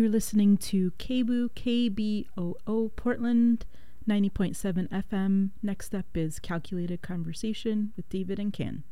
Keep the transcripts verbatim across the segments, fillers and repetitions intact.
You're listening to K B O O K B O O Portland, ninety point seven F M. Next up is Calculated Conversation with David and Ken.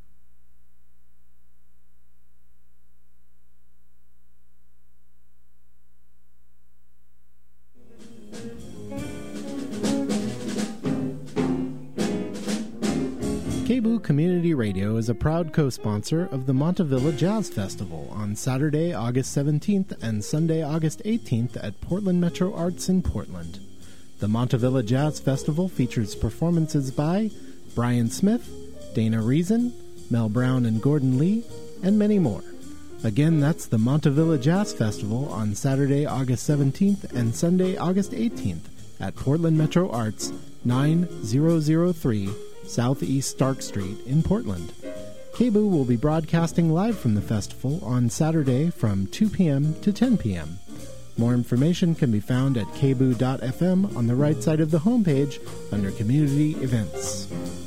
K B O O Community Radio is a proud co-sponsor of the Montevilla Jazz Festival on Saturday, August seventeenth and Sunday, August eighteenth at Portland Metro Arts in Portland. The Montevilla Jazz Festival features performances by Brian Smith, Dana Reason, Mel Brown and Gordon Lee, and many more. Again, that's the Montevilla Jazz Festival on Saturday, August seventeenth and Sunday, August eighteenth at Portland Metro Arts, nine thousand three Southeast Stark Street in Portland. K B O O will be broadcasting live from the festival on Saturday from two p.m. to ten p.m. More information can be found at k b o o dot f m on the right side of the homepage under Community Events.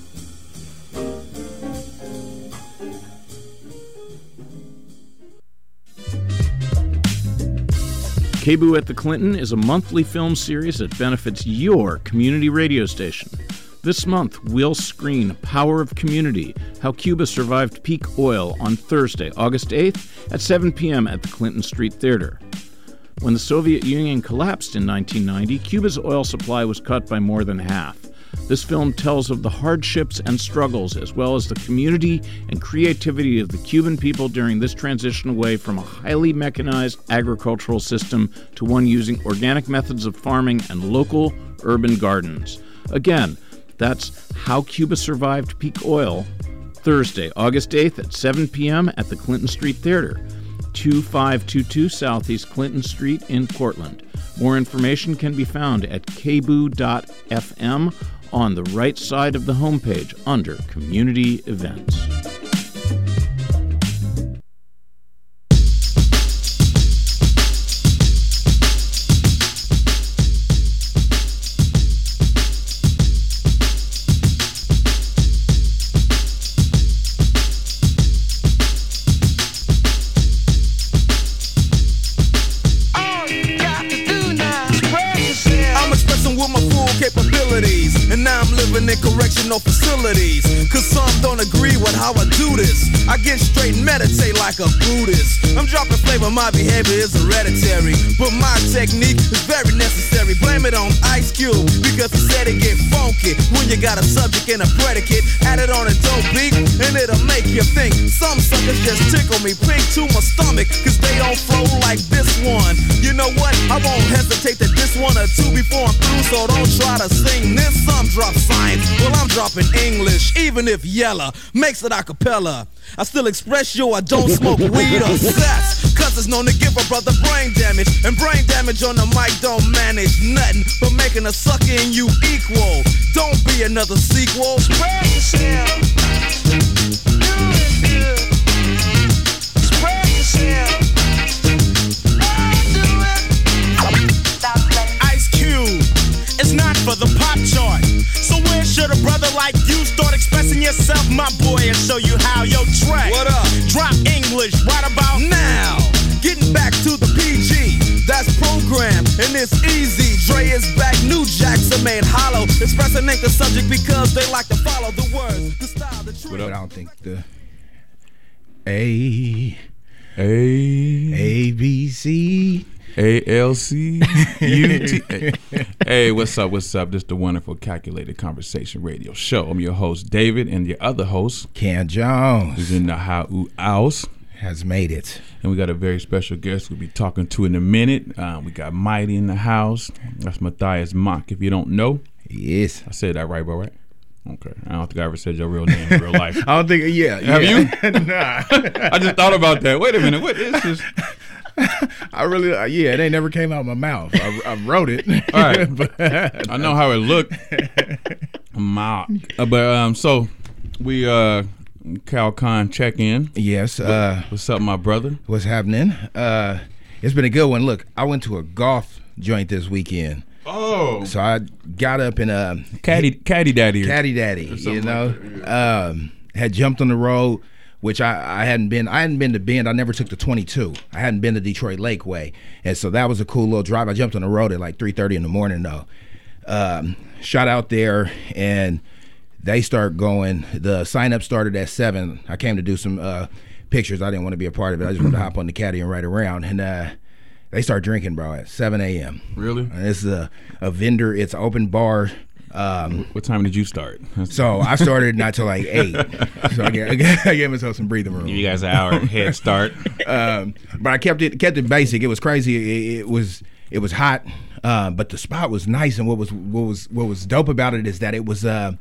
K B O O at the Clinton is a monthly film series that benefits your community radio station. This month, we'll screen Power of Community, How Cuba Survived Peak Oil on Thursday, August eighth at seven p.m. at the Clinton Street Theater. When the Soviet Union collapsed in nineteen ninety, Cuba's oil supply was cut by more than half. This film tells of the hardships and struggles, as well as the community and creativity of the Cuban people during this transition away from a highly mechanized agricultural system to one using organic methods of farming and local urban gardens. Again, that's How Cuba Survived Peak Oil, Thursday, August eighth at seven p.m. at the Clinton Street Theater, twenty-five twenty-two Southeast Clinton Street in Portland. More information can be found at k b o o dot f m on the right side of the homepage under Community Events. In correctional facilities, cause some don't agree with how I do this. I get straight and meditate like a Buddhist. I'm dropping flavor, my behavior is hereditary, but my technique is very necessary. Blame it on Ice Cube, because he said it get funky when you got a subject and a predicate. Add it on a dope beat, and it'll make you think. Some suckers just tickle me pink to my stomach, cause they don't flow like this one. You know what? I won't hesitate to diss one or two before I'm through, so don't try to sing this. Some drop science, well I'm dropping English, even if Yella makes it a cappella. I still express yo, I don't smoke weed or sex, cause it's known to give a brother brain damage, and brain damage on the mic don't manage nothing but making a sucker in you equal. Don't be another sequel. Spread yourself, do it good. Spread yourself, do it. Ice Cube, it's not for the pop chart. So where should a brother like you start expressing yourself, my boy, and show you how? Yo, track. What up? Drop English right about now. Getting back to the P G, that's program, and it's easy. Dre is back, new jacks are made hollow. Expressing ain't the subject because they like to follow the words, the style, the truth. I don't think the A, A, A, B, C, A, L, C, U, T. Hey, what's up, what's up? This is the wonderful Calculated Conversation Radio Show. I'm your host, David, and your other host, Ken Jones, who's in the house. Has made it. And we got a very special guest we'll be talking to in a minute. Uh, we got Mighty in the house. That's Matthias Mock, if you don't know. Yes. I said that right, bro, right? Okay. I don't think I ever said your real name in real life. I don't think, yeah. Have yeah. you? Nah. I just thought about that. Wait a minute. What is this? I really, uh, yeah, it ain't never came out of my mouth. I, I wrote it. All right. But, I know how it looked. Mock. Uh, but, um, so, we, uh, CalCon check-in. Yes. Uh, what's up, my brother? What's happening? Uh, it's been a good one. Look, I went to a golf joint this weekend. Oh. So I got up in a caddy, caddy daddy, caddy daddy. You know, like yeah. um, had jumped on the road, which I, I hadn't been. I hadn't been to Bend. I never took the twenty-two. I hadn't been to Detroit Lakeway, and so that was a cool little drive. I jumped on the road at like three thirty in the morning though. Um, shot out there, and they start going. The sign up started at seven. I came to do some uh, pictures. I didn't want to be a part of it. I just wanted to hop on the caddy and ride around. And uh, they start drinking, bro, at seven a.m. Really? And it's a, a vendor. It's an open bar. Um, what time did you start? So I started not till like eight. So I gave, I gave, I gave myself some breathing room. Give you guys an hour head start. um, but I kept it kept it basic. It was crazy. It, it was it was hot, uh, but the spot was nice. And what was what was what was dope about it is that it was uh,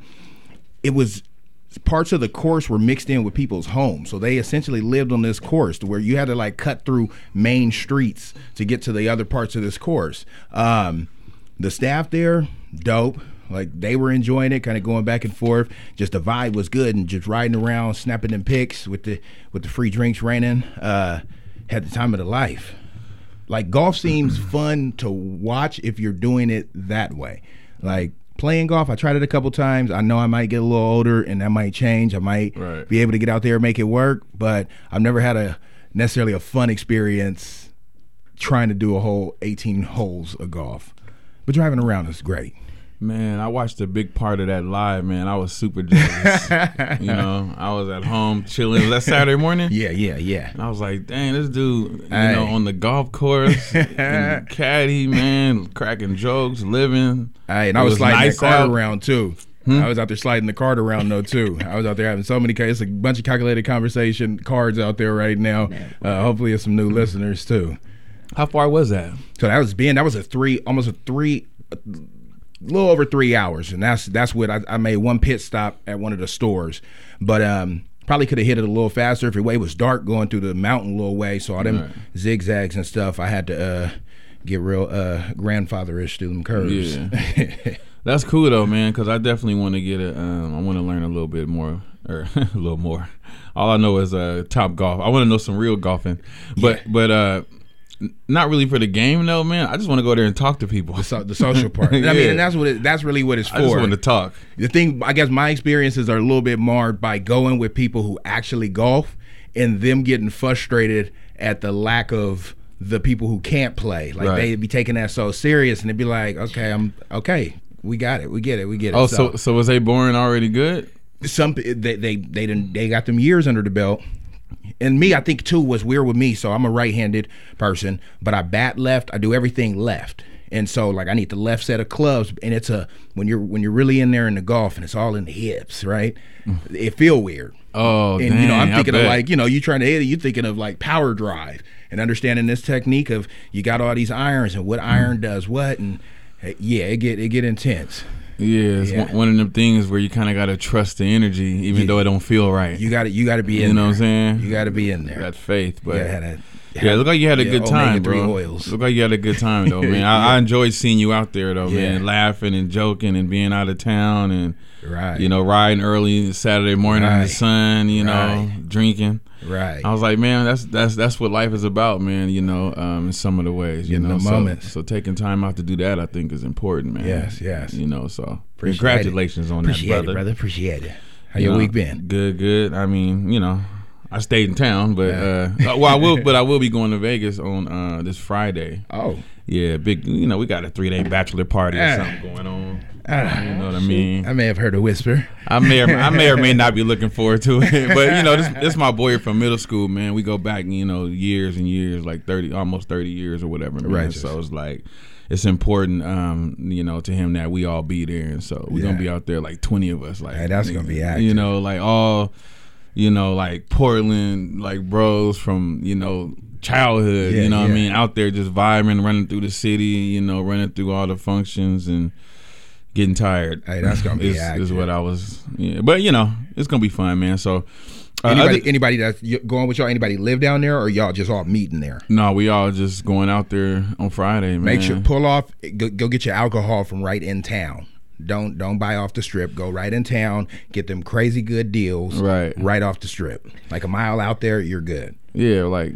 it was. Parts of the course were mixed in with people's homes, so they essentially lived on this course to where you had to like cut through main streets to get to the other parts of this course. Um, the staff there, dope. Like they were enjoying it, kind of going back and forth. Just the vibe was good, and just riding around, snapping them pics with the with the free drinks raining. Uh, had the time of the life. Like golf seems fun to watch if you're doing it that way. Like. Playing golf, I tried it a couple times. I know I might get a little older and that might change. I might right. be able to get out there and make it work, but I've never had a necessarily a fun experience trying to do a whole eighteen holes of golf. But driving around is great. Man, I watched a big part of that live, man. I was super jealous. You know, I was at home chilling. Was that Saturday morning? Yeah, yeah, yeah. And I was like, dang, this dude, you Aye. know, on the golf course, and caddy, man, cracking jokes, living. Hey, and I It was was sliding nice the cart out. around too. Hmm? I was out there sliding the cart around though too. I was out there having so many. It's a bunch of calculated conversation cards out there right now. Uh, hopefully, it's some new listeners too. How far was that? So that was Ben. That was a three, almost a three, a little over three hours, and that's that's what I, I made one pit stop at one of the stores, but um, probably could have hit it a little faster if the way was dark going through the mountain a little way. So all them Right. zigzags and stuff, I had to uh, get real uh, grandfatherish through them curves. Yeah. That's cool though, man, because I definitely want to get a. Um, I want to learn a little bit more, or a little more. All I know is uh, top golf. I want to know some real golfing, but Yeah. but uh, n- not really for the game though, man. I just want to go there and talk to people. The, so, the social part. I Yeah. mean, and that's what it, that's really what it's for. I just want to talk. The thing, I guess, my experiences are a little bit marred by going with people who actually golf and them getting frustrated at the lack of the people who can't play. Like Right. they'd be taking that so serious, and they'd be like, "Okay, I'm okay. We got it. We get it. We get it." Oh, so so was A. Boring already good? some they they they didn't they got them years under the belt. And me, I think too, was weird with me. So I'm a right-handed person, but I bat left. I do everything left, and so like I need the left set of clubs. And it's a when you're when you're really in there in the golf, and it's all in the hips, right? It feel weird. Oh, and dang, you know, I'm I thinking of bet. like you know, you trying to hit it. You thinking of like power drive and understanding this technique of you got all these irons and what iron does what, and uh, yeah, it get it get intense. Yeah, it's Yeah. One, one of them things where you kind of got to trust the energy, even Yeah. though it don't feel right. You got to you got to be in. You know there. what I'm saying? You got to be in there. Got faith, but You gotta have that- yeah, look like you had a yeah, good time, omega three bro. oils. Look like you had a good time, though, man. I, I enjoyed seeing you out there, though, Yeah. man, laughing and joking and being out of town and Right. you know riding early Saturday morning in the Right. sun, you know, Right. drinking. Right. I was like, man, that's that's that's what life is about, man. You know, um, in some of the ways, you In know, the so, moments. so taking time out to do that, I think, is important, man. Yes, yes. You know, so Appreciate congratulations it. on Appreciate that, it, brother. brother. Appreciate it. How You your know, week been? Good, good. I mean, you know, I stayed in town, but Yeah. uh, well, I will, but I will be going to Vegas on uh, this Friday. Oh. Yeah, big. You know, we got a three day bachelor party or Ah. something going on. Ah, You know what I mean? I may have heard a whisper. I may or I may or may not be looking forward to it, but you know, this this my boy from middle school, man. We go back, you know, years and years, like thirty, almost thirty years or whatever. Man. Righteous. So it's like it's important, um, you know, to him that we all be there, and so we're Yeah. gonna be out there like twenty of us, like Hey, that's gonna be active. you know, like all, you know, like Portland, like bros from you know childhood, Yeah, you know what I yeah. mean, out there just vibing, running through the city, you know, running through all the functions and. Getting tired. Hey, that's gonna be is, active. is what I was. Yeah, but you know, it's gonna be fun, man. So, uh, Anybody, other- anybody that's y- going with y'all? Anybody live down there, or y'all just all meeting there? no, we all just going out there on Friday, man. Make sure pull off. Go, go get your alcohol from right in town. Don't don't buy off the strip. Go right in town. Get them crazy good deals. Right. Right off the strip. Like a mile out there, you're good. Yeah, like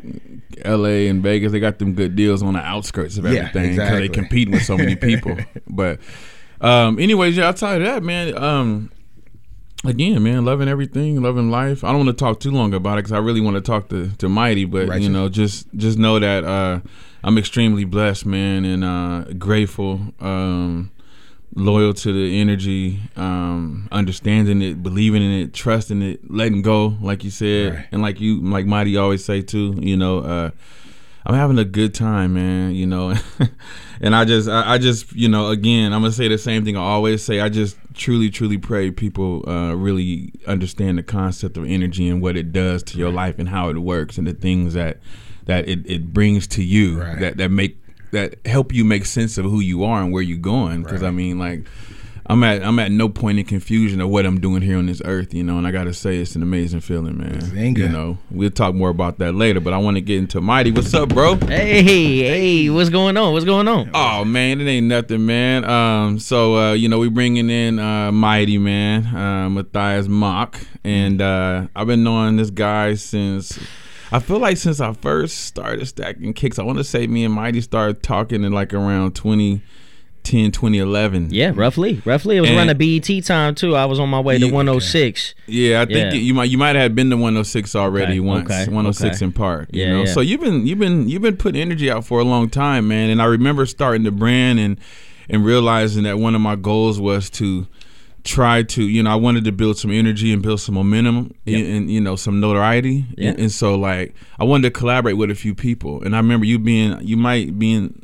L A and Vegas, they got them good deals on the outskirts of Yeah, everything because exactly. they competing with so many people. But, um, anyways, yeah, I'll tell you that, man. Um, again, man, loving everything, loving life. I don't want to talk too long about it because I really want to talk to, to Mighty, but Right. you know, just just know that uh, I'm extremely blessed, man, and uh, grateful, um, loyal to the energy, um, understanding it, believing in it, trusting it, letting go, like you said, Right. and like you, like Mighty always say too. You know, uh, I'm having a good time, man. You know, and I just, I, I just, you know, again, I'm gonna say the same thing I always say. I just truly, truly pray people uh, really understand the concept of energy and what it does to your life and how it works and the things that that it, it brings to you Right. that that make that help you make sense of who you are and where you're going. Because Right. I mean, like. I'm at I'm at no point in confusion of what I'm doing here on this earth, you know, and I gotta say it's an amazing feeling, man. Zinga. You know, we'll talk more about that later, but I want to get into Mighty. What's up, bro? Hey, hey, what's going on? What's going on? Oh man, it ain't nothing, man. Um, so uh, you know, we bringing in uh, Mighty, man, uh, Matthias Mock, and uh, I've been knowing this guy since. I feel like since I first started stacking kicks. I want to say me and Mighty started talking in like around twenty ten, twenty eleven. Yeah, roughly, roughly. It was And- around the B E T time too. I was on my way to Yeah, one oh six. Yeah, I think Yeah. you might you might have been to one oh six already Okay, once. okay, one oh six okay. in Park. You Yeah, know, yeah. so you've been you've been you've been putting energy out for a long time, man. And I remember starting the brand and and realizing that one of my goals was to try to, you know, I wanted to build some energy and build some momentum and, and you know, some notoriety. Yeah. And, and so like I wanted to collaborate with a few people. And I remember you being you might being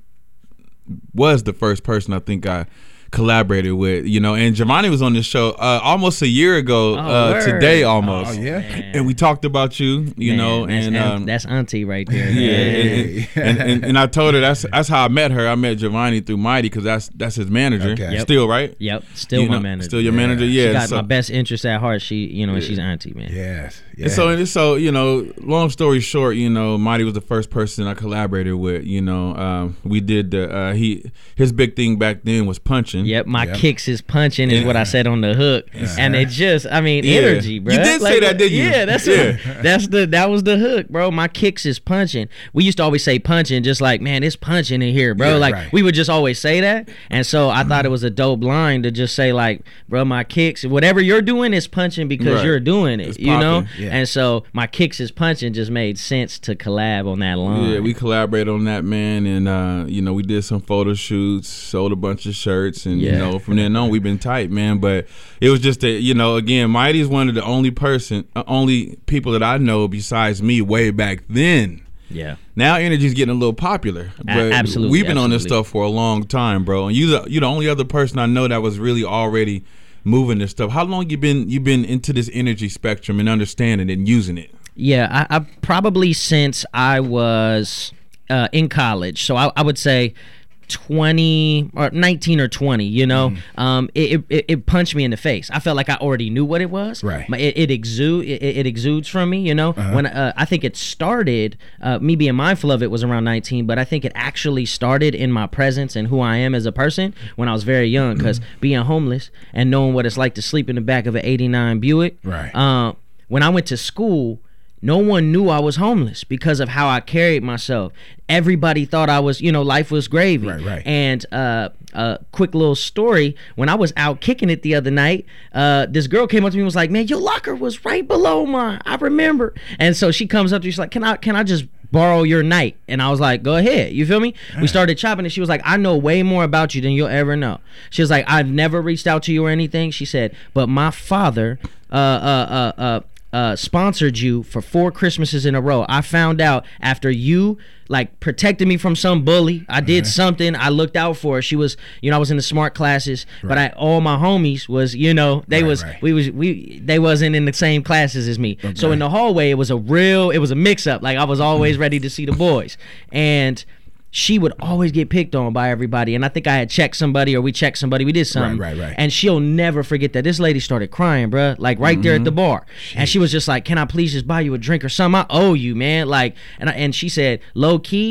was the first person I think I collaborated with, you know, and Giovanni was on this show uh, almost a year ago Oh, uh, word. today almost. Oh, yeah? And we talked about you, you Man, know, that's, and aunt- um, that's auntie right there. yeah, Hey. and, and, and, and I told her that's that's how I met her. I met Giovanni through Mighty because that's that's his manager. Okay. Yep. Still, right? Yep, still You my know, manager. Still your Yeah. manager, She yeah. got so, my best interest at heart. She, you know, and she's auntie, man. Yes. and yes. so, and so, you know, long story short, you know, Mighty was the first person I collaborated with. You know, um, we did the uh, he his big thing back then was punching. Yep, my Yep. kicks is punching is what I said on the hook, and it just, I mean, Yeah. energy, bro. You did say that, didn't you? Yeah, that's Yeah. What, that's the that was the hook, bro. My kicks is punching. We used to always say punching, just like, man, it's punching in here, bro. Yeah, like right. we would just always say that, and so I thought it was a dope line to just say like, bro, my kicks, whatever you're doing is punching because Right. you're doing it, It's you know. popping. Yeah. And so my kicks is punching just made sense to collab on that line. Yeah, we collaborated on that, man, and uh, you know, we did some photo shoots, sold a bunch of shirts, and you Yeah. know, from then on we've been tight, man. But it was just that, you know, again, Mighty is one of the only person, uh, only people that I know besides me way back then. yeah. Now energy's getting a little popular, but absolutely, we've been on this absolutely. stuff for a long time, bro. And you, the, you the only other person I know that was really already moving this stuff. How long you been you been into this energy spectrum and understanding it and using it? Yeah, I, I probably since I was uh, in college. So I, I would say twenty or nineteen or twenty, you know, um, it, it it punched me in the face. I felt like I already knew what it was. Right. My- It, it exude it, it exudes from me, you know. When uh, I think it started, uh, me being mindful of it was around nineteen, but I think it actually started in my presence and who I am as a person when I was very young. Because being homeless and knowing what it's like to sleep in the back of an eighty-nine Buick. Right. Uh, when I went to school, no one knew I was homeless because of how I carried myself. Everybody thought I was, you know, life was gravy. Right, right. And uh, a quick little story: when I was out kicking it the other night, uh, this girl came up to me and was like, "Man, your locker was right below mine. I remember." And so she comes up to me, she's like, "Can I, can I just borrow your night?" And I was like, "Go ahead." You feel me? We started chopping, and she was like, "I know way more about you than you'll ever know." She was like, "I've never reached out to you or anything." She said, "But my father, uh, uh, uh, uh." Uh, sponsored you for four Christmases in a row. I found out after you like protected me from some bully. I did something. I looked out for her. She was, you know, I was in the smart classes, but I all my homies was, you know, they Right, was right. we was we they wasn't in the same classes as me. So in the hallway, it was a real, it was a mix up. Like I was always ready to see the boys, and she would always get picked on by everybody. And I think I had checked somebody or we checked somebody. We did something. right, right. And she'll never forget that. This lady started crying, bruh, like right there at the bar. And she was just like, "Can I please just buy you a drink or something? I owe you, man." Like, and I, and she said, low key,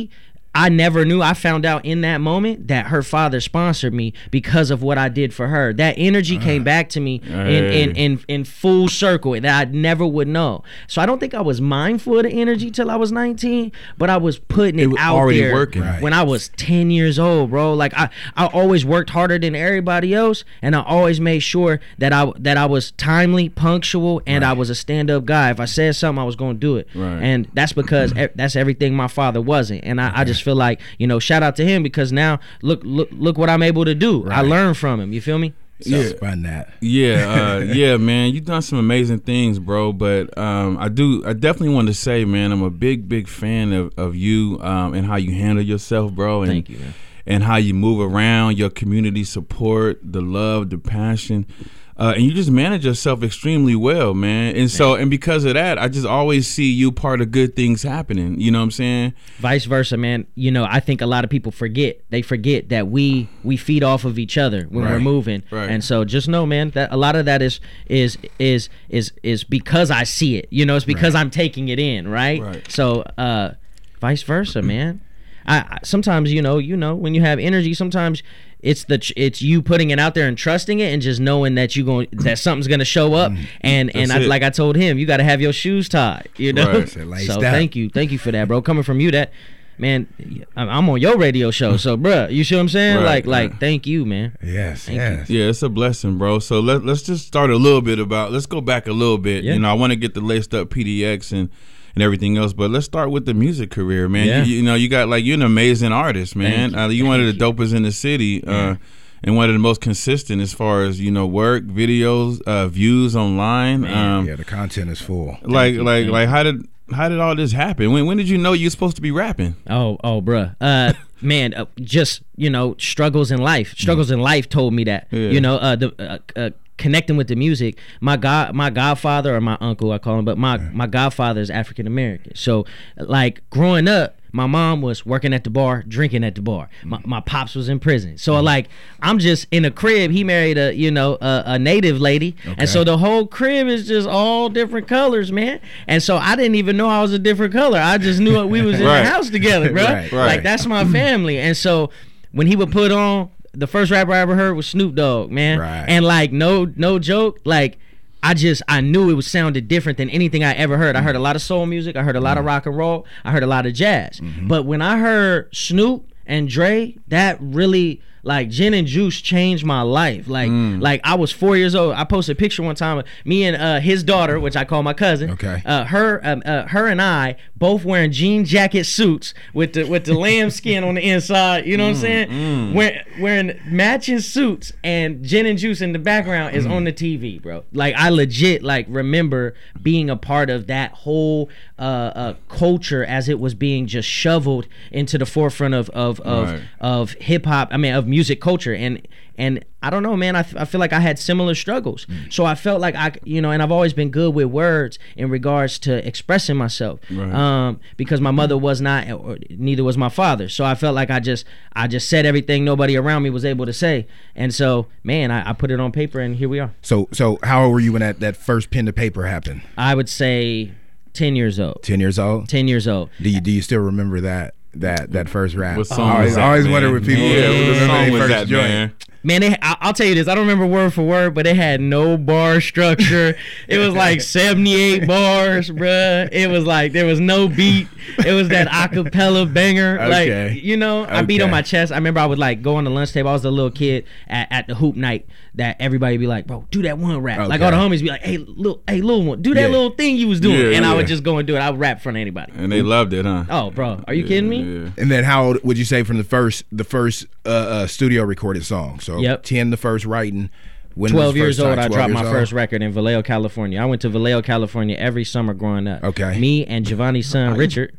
I never knew. I found out in that moment that her father sponsored me because of what I did for her. That energy uh, came back to me hey. in, in, in, in full circle that I never would know. So I don't think I was mindful of the energy till I was nineteen, but I was putting it, it was out already there working. When I was ten years old, bro. Like I, I always worked harder than everybody else, and I always made sure that I that I was timely, punctual, and right. I was a stand-up guy. If I said something, I was going to do it. Right. And that's because that's everything my father wasn't. And I, I just feel like, you know, shout out to him because now look look look what I'm able to do. Right. I learned from him. You feel me? So, yeah, fun that. Yeah, uh, yeah, man. You've done some amazing things, bro. But um, I do, I definitely want to say, man, I'm a big, big fan of of you um, and how you handle yourself, bro. And, Thank you, man. And how you move around, your community support, the love, the passion. Uh, and you just manage yourself extremely well, man. And so, and because of that, I just always see you part of good things happening. You know what I'm saying? Vice versa, man. You know, I think a lot of people forget. They forget that we we feed off of each other when right. we're moving. Right. And so, just know, man, that a lot of that is is is is is because I see it. You know, it's because right. I'm taking it in, right? Right. So, uh, vice versa, man. I, I sometimes, you know, you know, when you have energy, sometimes. It's the it's you putting it out there and trusting it and just knowing that you going that something's gonna show up and That's and I, like I told him, you got to have your shoes tied, you know. Right. So thank you, thank you for that, bro. Coming from you, that man, I'm on your radio show, so bruh, you see what I'm saying? Right, like like right. thank you, man. Yes, thank yes. You. Yeah, it's a blessing, bro. So let let's just start a little bit about. Let's go back a little bit. Yeah. You know, I want to get the laced up P D X and. and everything else, but let's start with the music career, man. Yeah. You, you know, you got like you're an amazing artist, man. Thank you. Uh, you one of the dopest in the city, Yeah. uh, and one of the most consistent as far as you know work, videos, uh, views online. Um, yeah, the content is full. Like, you, like, man. like, how did how did all this happen? When when did you know you were supposed to be rapping? Oh, oh, bruh. Uh, man, uh, just you know, struggles in life. Struggles in life told me that. Yeah. You know, uh, the uh, uh, connecting with the music. My god, my godfather or my uncle, I call him, but my my godfather is African American. So, like growing up, my mom was working at the bar, drinking at the bar. My, my pops was in prison. So mm. like I'm just in a crib. He married a you know a, a native lady, okay. and so the whole crib is just all different colors, man. And so I didn't even know I was a different color. I just knew we was in right. the house together, bro. Right, right. Like that's my family. And so when he would put on, the first rapper I ever heard was Snoop Dogg, man. Right. And like no no joke, like I just I knew it was sounded different than anything I ever heard. I heard a lot of soul music, I heard a lot of rock and roll, I heard a lot of jazz. Mm-hmm. But when I heard Snoop and Dre, that really like Gin and Juice changed my life. Like Mm. like I was four years old. I posted a picture one time of me and uh, his daughter, which I call my cousin. Okay. Uh, her um, uh, her and I both wearing jean jacket suits with the with the lamb skin on the inside. You know what I'm saying? mm. Wearing, wearing matching suits, and Gin and Juice in the background is on the T V, bro. Like I legit like remember being a part of that whole uh, uh, culture as it was being just shoveled into the forefront of of of, Right. of hip hop. I mean of music culture, and and I don't know, man. I, f- I feel like I had similar struggles, Mm. so I felt like I, you know, and I've always been good with words in regards to expressing myself, Right. um, because my mother was not, or neither was my father. So I felt like I just, I just said everything nobody around me was able to say, and so, man, I, I put it on paper, and here we are. So, so how old were you when that, that first pen to paper happened? I would say ten years old. Ten years old. Ten years old. Do you do you still remember that that that first rap? What song I always, was that, I always man? wonder when people Yeah, remember what song their was first that, joint. man? Man, they, I, I'll tell you this. I don't remember word for word, but it had no bar structure. It was like seventy-eight bars, bruh. It was like there was no beat. It was that acapella banger. Okay. Like, you know, I beat on Okay. my chest. I remember I would like go on the lunch table. I was a little kid at, at the hoop night that everybody be like, bro, do that one rap. Like Okay. all the homies be like, hey, little, hey, little one, do that Yeah. little thing you was doing. Yeah, and I would yeah. just go and do it. I would rap in front of anybody. And they loved it, huh? Oh, bro, are you kidding me? Yeah. And then how old would you say from the first the first uh, uh, studio recorded song? So Yep. ten the first writing. When was twelve the years first old, time? I twelve dropped years my old? first record in Vallejo, California. I went to Vallejo, California every summer growing up. Okay. Me and Giovanni's son, Richard.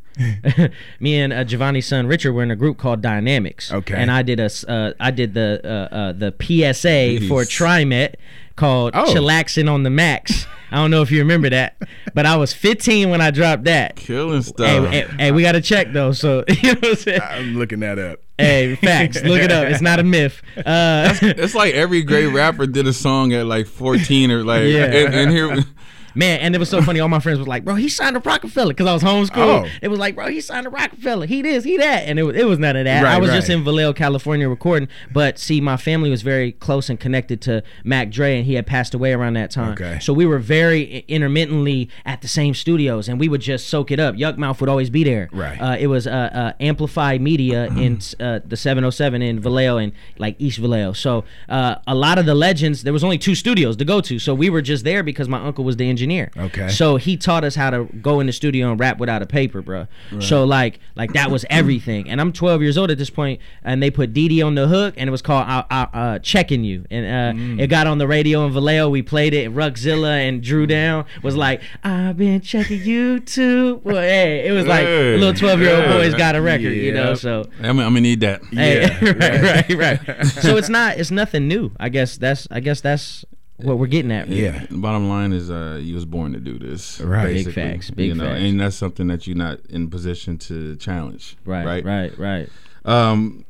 Me and uh, Giovanni's son, Richard, were in a group called Dynamics. Okay. And I did a, s- uh, I did the uh, uh, the P S A for Jeez. TriMet called Oh. Chillaxin' on the Max. I don't know if you remember that, but I was fifteen when I dropped that. Killing Hey, stuff. hey, hey, we got to check though. So you know what I'm saying? I'm looking that up. Hey, facts. Look it up. It's not a myth. Uh, It's like every great rapper did a song at like fourteen or like, Yeah. and, and here, Man, and it was so funny. All my friends was like, bro, he signed to Rockefeller, because I was homeschooled. Oh. It was like, bro, he signed to Rockefeller. He this, he that. And it was, it was none of that. Right, I was right. just in Vallejo, California recording. But see, my family was very close and connected to Mac Dre, and he had passed away around that time. Okay. So we were very intermittently at the same studios, and we would just soak it up. Yuck Mouth would always be there. Right. Uh, it was uh, uh, Amplified Media in uh, the seven oh seven in Vallejo and like East Vallejo. So uh, a lot of the legends, there was only two studios to go to. So we were just there because my uncle was the engineer. Okay. So he taught us how to go in the studio and rap without a paper, bro. Right. So like like that was everything. And I'm twelve years old at this point, and they put Dee Dee on the hook, and it was called uh, uh, uh, Checking You. And uh, mm. it got on the radio in Vallejo. We played it. Ruxzilla and Drew Down was like, I've been checking you too. Well, hey, it was like hey, little twelve-year-old yeah. boys got a record, Yeah. you know. So I'm, I'm gonna need that. hey, Yeah. right, right, right. So it's not, it's nothing new. I guess that's, I guess that's what we're getting at. Yeah. The bottom line is, uh, you was born to do this. Right. Big basically. facts, big you know, facts. and that's something that you're not in position to challenge. Right, Right. right, right. Um,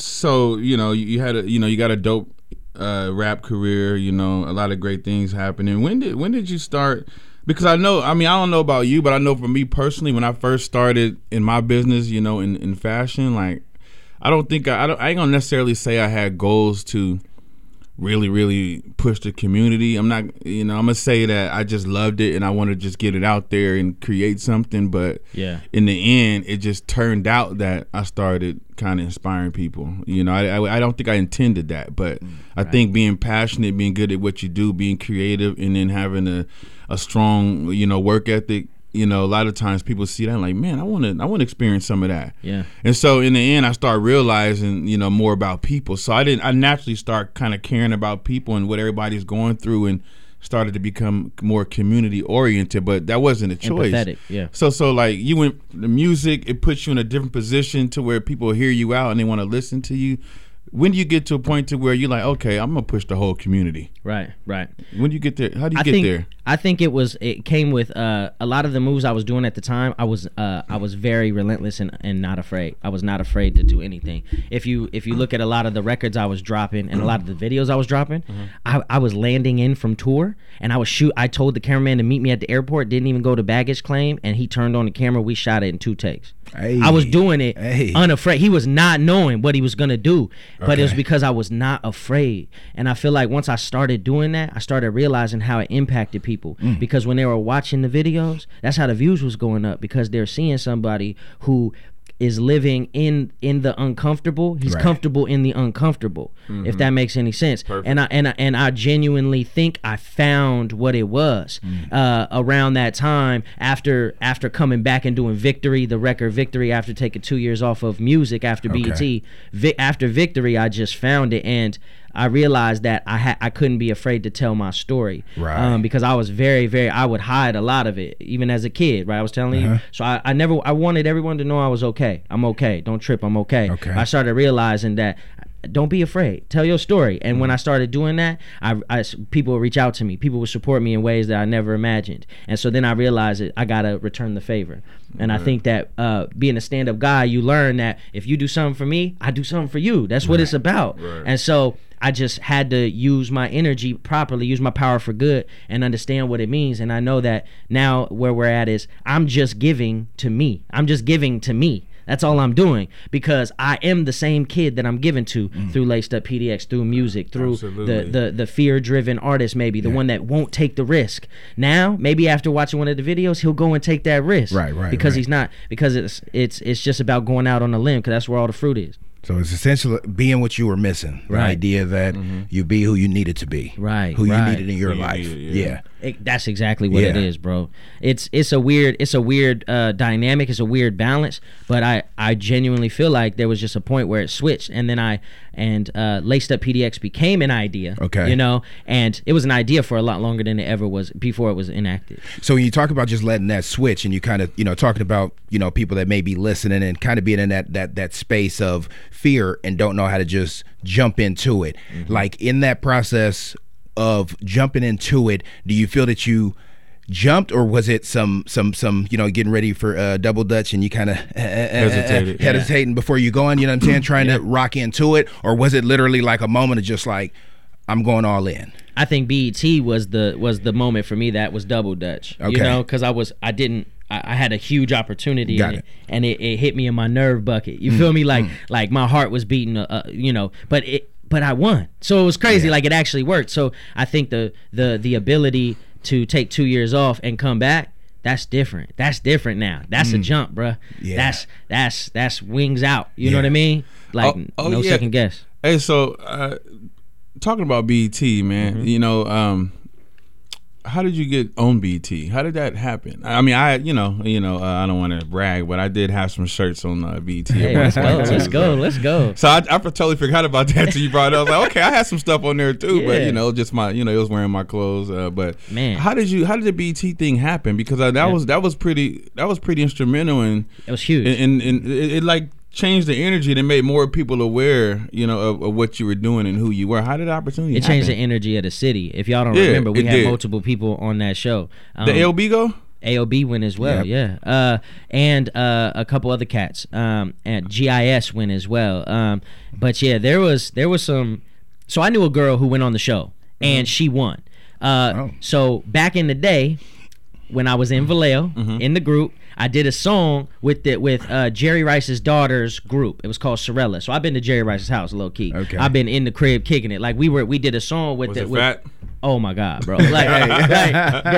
so you know, you, you had a, you know, you got a dope uh, rap career. You know, a lot of great things happening. When did when did you start? Because I know, I mean, I don't know about you, but I know for me personally, when I first started in my business, you know, in, in fashion, like, I don't think I, I, don't, I ain't gonna necessarily say I had goals to really, really push the community. I'm not, you know, I'm gonna say that I just loved it and I want to just get it out there and create something. But Yeah. in the end, it just turned out that I started kind of inspiring people. You know, I, I, I don't think I intended that, but I think being passionate, being good at what you do, being creative, and then having a, a strong, you know, work ethic. You know, a lot of times people see that and like, man, I want to, I want to experience some of that. Yeah. And so in the end, I started realizing, you know, more about people. So I didn't, I naturally start kind of caring about people and what everybody's going through, and started to become more community oriented. But that wasn't a choice. Empathetic, yeah. So, so like you went, the music, it puts you in a different position to where people hear you out and they want to listen to you. When do you get to a point to where you're like, okay, I'm gonna push the whole community? Right, right. When do you get there? How do you I get think, there? I think it was it came with uh, a lot of the moves I was doing at the time. I was uh, I was very relentless and, and not afraid. I was not afraid to do anything. If you if you look at a lot of the records I was dropping and a lot of the videos I was dropping, mm-hmm. I, I was landing in from tour and I was shoot. I told the cameraman to meet me at the airport. Didn't even go to baggage claim, and he turned on the camera. We shot it in two takes. Hey. I was doing it Hey. unafraid. He was not knowing what he was gonna do, but Okay. it was because I was not afraid. And I feel like once I started doing that, I started realizing how it impacted people. Mm. Because when they were watching the videos, that's how the views was going up, because they're seeing somebody who is living in in the uncomfortable. He's Right. comfortable in the uncomfortable. Mm-hmm. If that makes any sense. Perfect. And I and I, and I genuinely think I found what it was Mm. uh, around that time, after after coming back and doing Victory, the record Victory, after taking two years off of music after Okay. B E T. Vi- after Victory, I just found it, and I realized that I ha- I couldn't be afraid to tell my story, Right. um, because I was very, very, I would hide a lot of it, even as a kid, right? I was telling Uh-huh. you. So I, I never, I wanted everyone to know I was okay. I'm okay. Don't trip. I'm okay. Okay. I started realizing that, don't be afraid. Tell your story. And when I started doing that, I, I- people would reach out to me. People would support me in ways that I never imagined. And so then I realized that I got to return the favor. And I think that uh, being a stand-up guy, you learn that if you do something for me, I do something for you. That's what it's about. Right. And so I just had to use my energy properly, use my power for good, and understand what it means. And I know that now where we're at is I'm just giving to me. I'm just giving to me. That's all I'm doing, because I am the same kid that I'm giving to Mm. through Laced Up P D X, through music, through the, Absolutely. the the fear-driven artist, maybe the one that won't take the risk. Now, maybe after watching one of the videos, he'll go and take that risk, Right, right, because right. he's not because it's it's it's just about going out on a limb, because that's where all the fruit is. So it's essentially being what you were missing. The Right. idea that you be who you needed to be. Right, Who right. you needed in your Who you life. needed, yeah. yeah. It, that's exactly what it Yeah. is, bro. It's it's a weird it's a weird uh, dynamic. It's a weird balance. But I I genuinely feel like there was just a point where it switched, and then I and uh, Laced Up P D X became an idea. Okay. You know, and it was an idea for a lot longer than it ever was before it was enacted. So when you talk about just letting that switch, and you kind of, you know, talking about, you know, people that may be listening and kind of being in that that that space of fear and don't know how to just jump into it. Mm-hmm. Like in that process of jumping into it, do you feel that you jumped, or was it some some some you know, getting ready for uh, double dutch and you kind of uh, Hesitated. uh, hesitating before you go on, you know what I'm saying, trying Yeah. to rock into it, or was it literally like a moment of just like, I'm going all in? I think B E T was the was the moment for me that was double dutch. Okay. You know, because I was I didn't I, I had a huge opportunity Got in it. it, and it, it hit me in my nerve bucket. You mm. feel me? Like mm. like my heart was beating. Uh, uh, you know, but it but I won, so it was crazy. Yeah. Like it actually worked. So I think the the the ability to take two years off and come back, that's different. That's different now. That's mm. a jump, bruh. Yeah. That's that's that's wings out. You yeah. know what I mean? Like oh, oh, no yeah. second guess. Hey, so uh, talking about B E T, man, mm-hmm. you know, um, how did you get on B E T? How did that happen? I mean, I, you know, you know, uh, I don't want to brag, but I did have some shirts on uh, B E T. Hey, let's go, let's go, let's go. So I, I totally forgot about that until you brought it up. I was like, okay, I had some stuff on there too, yeah. but you know, just my, you know, it was wearing my clothes. Uh, but man, how did you, how did the B E T thing happen? Because uh, that yeah. was that was pretty, that was pretty instrumental, and it was huge, and, and, and it, it like. changed the energy and made more people aware, you know, of, of what you were doing and who you were. How did the opportunity It happen? changed the energy of the city. If y'all don't yeah, remember, we had did. multiple people on that show. Um, the A O B go? A O B win as well, yep. yeah. Uh, and uh, a couple other cats. Um, and G I S win as well. Um, but yeah, there was there was some. So I knew a girl who went on the show and she won. Uh, oh. So back in the day, when I was in Vallejo mm-hmm. in the group, I did a song with the, with uh, Jerry Rice's daughter's group. It was called Sorella. So I've been to Jerry Rice's house, low key. Okay. I've been in the crib kicking it. Like we were, we did a song with was the. It with, fat? Oh my God, bro! Like, like,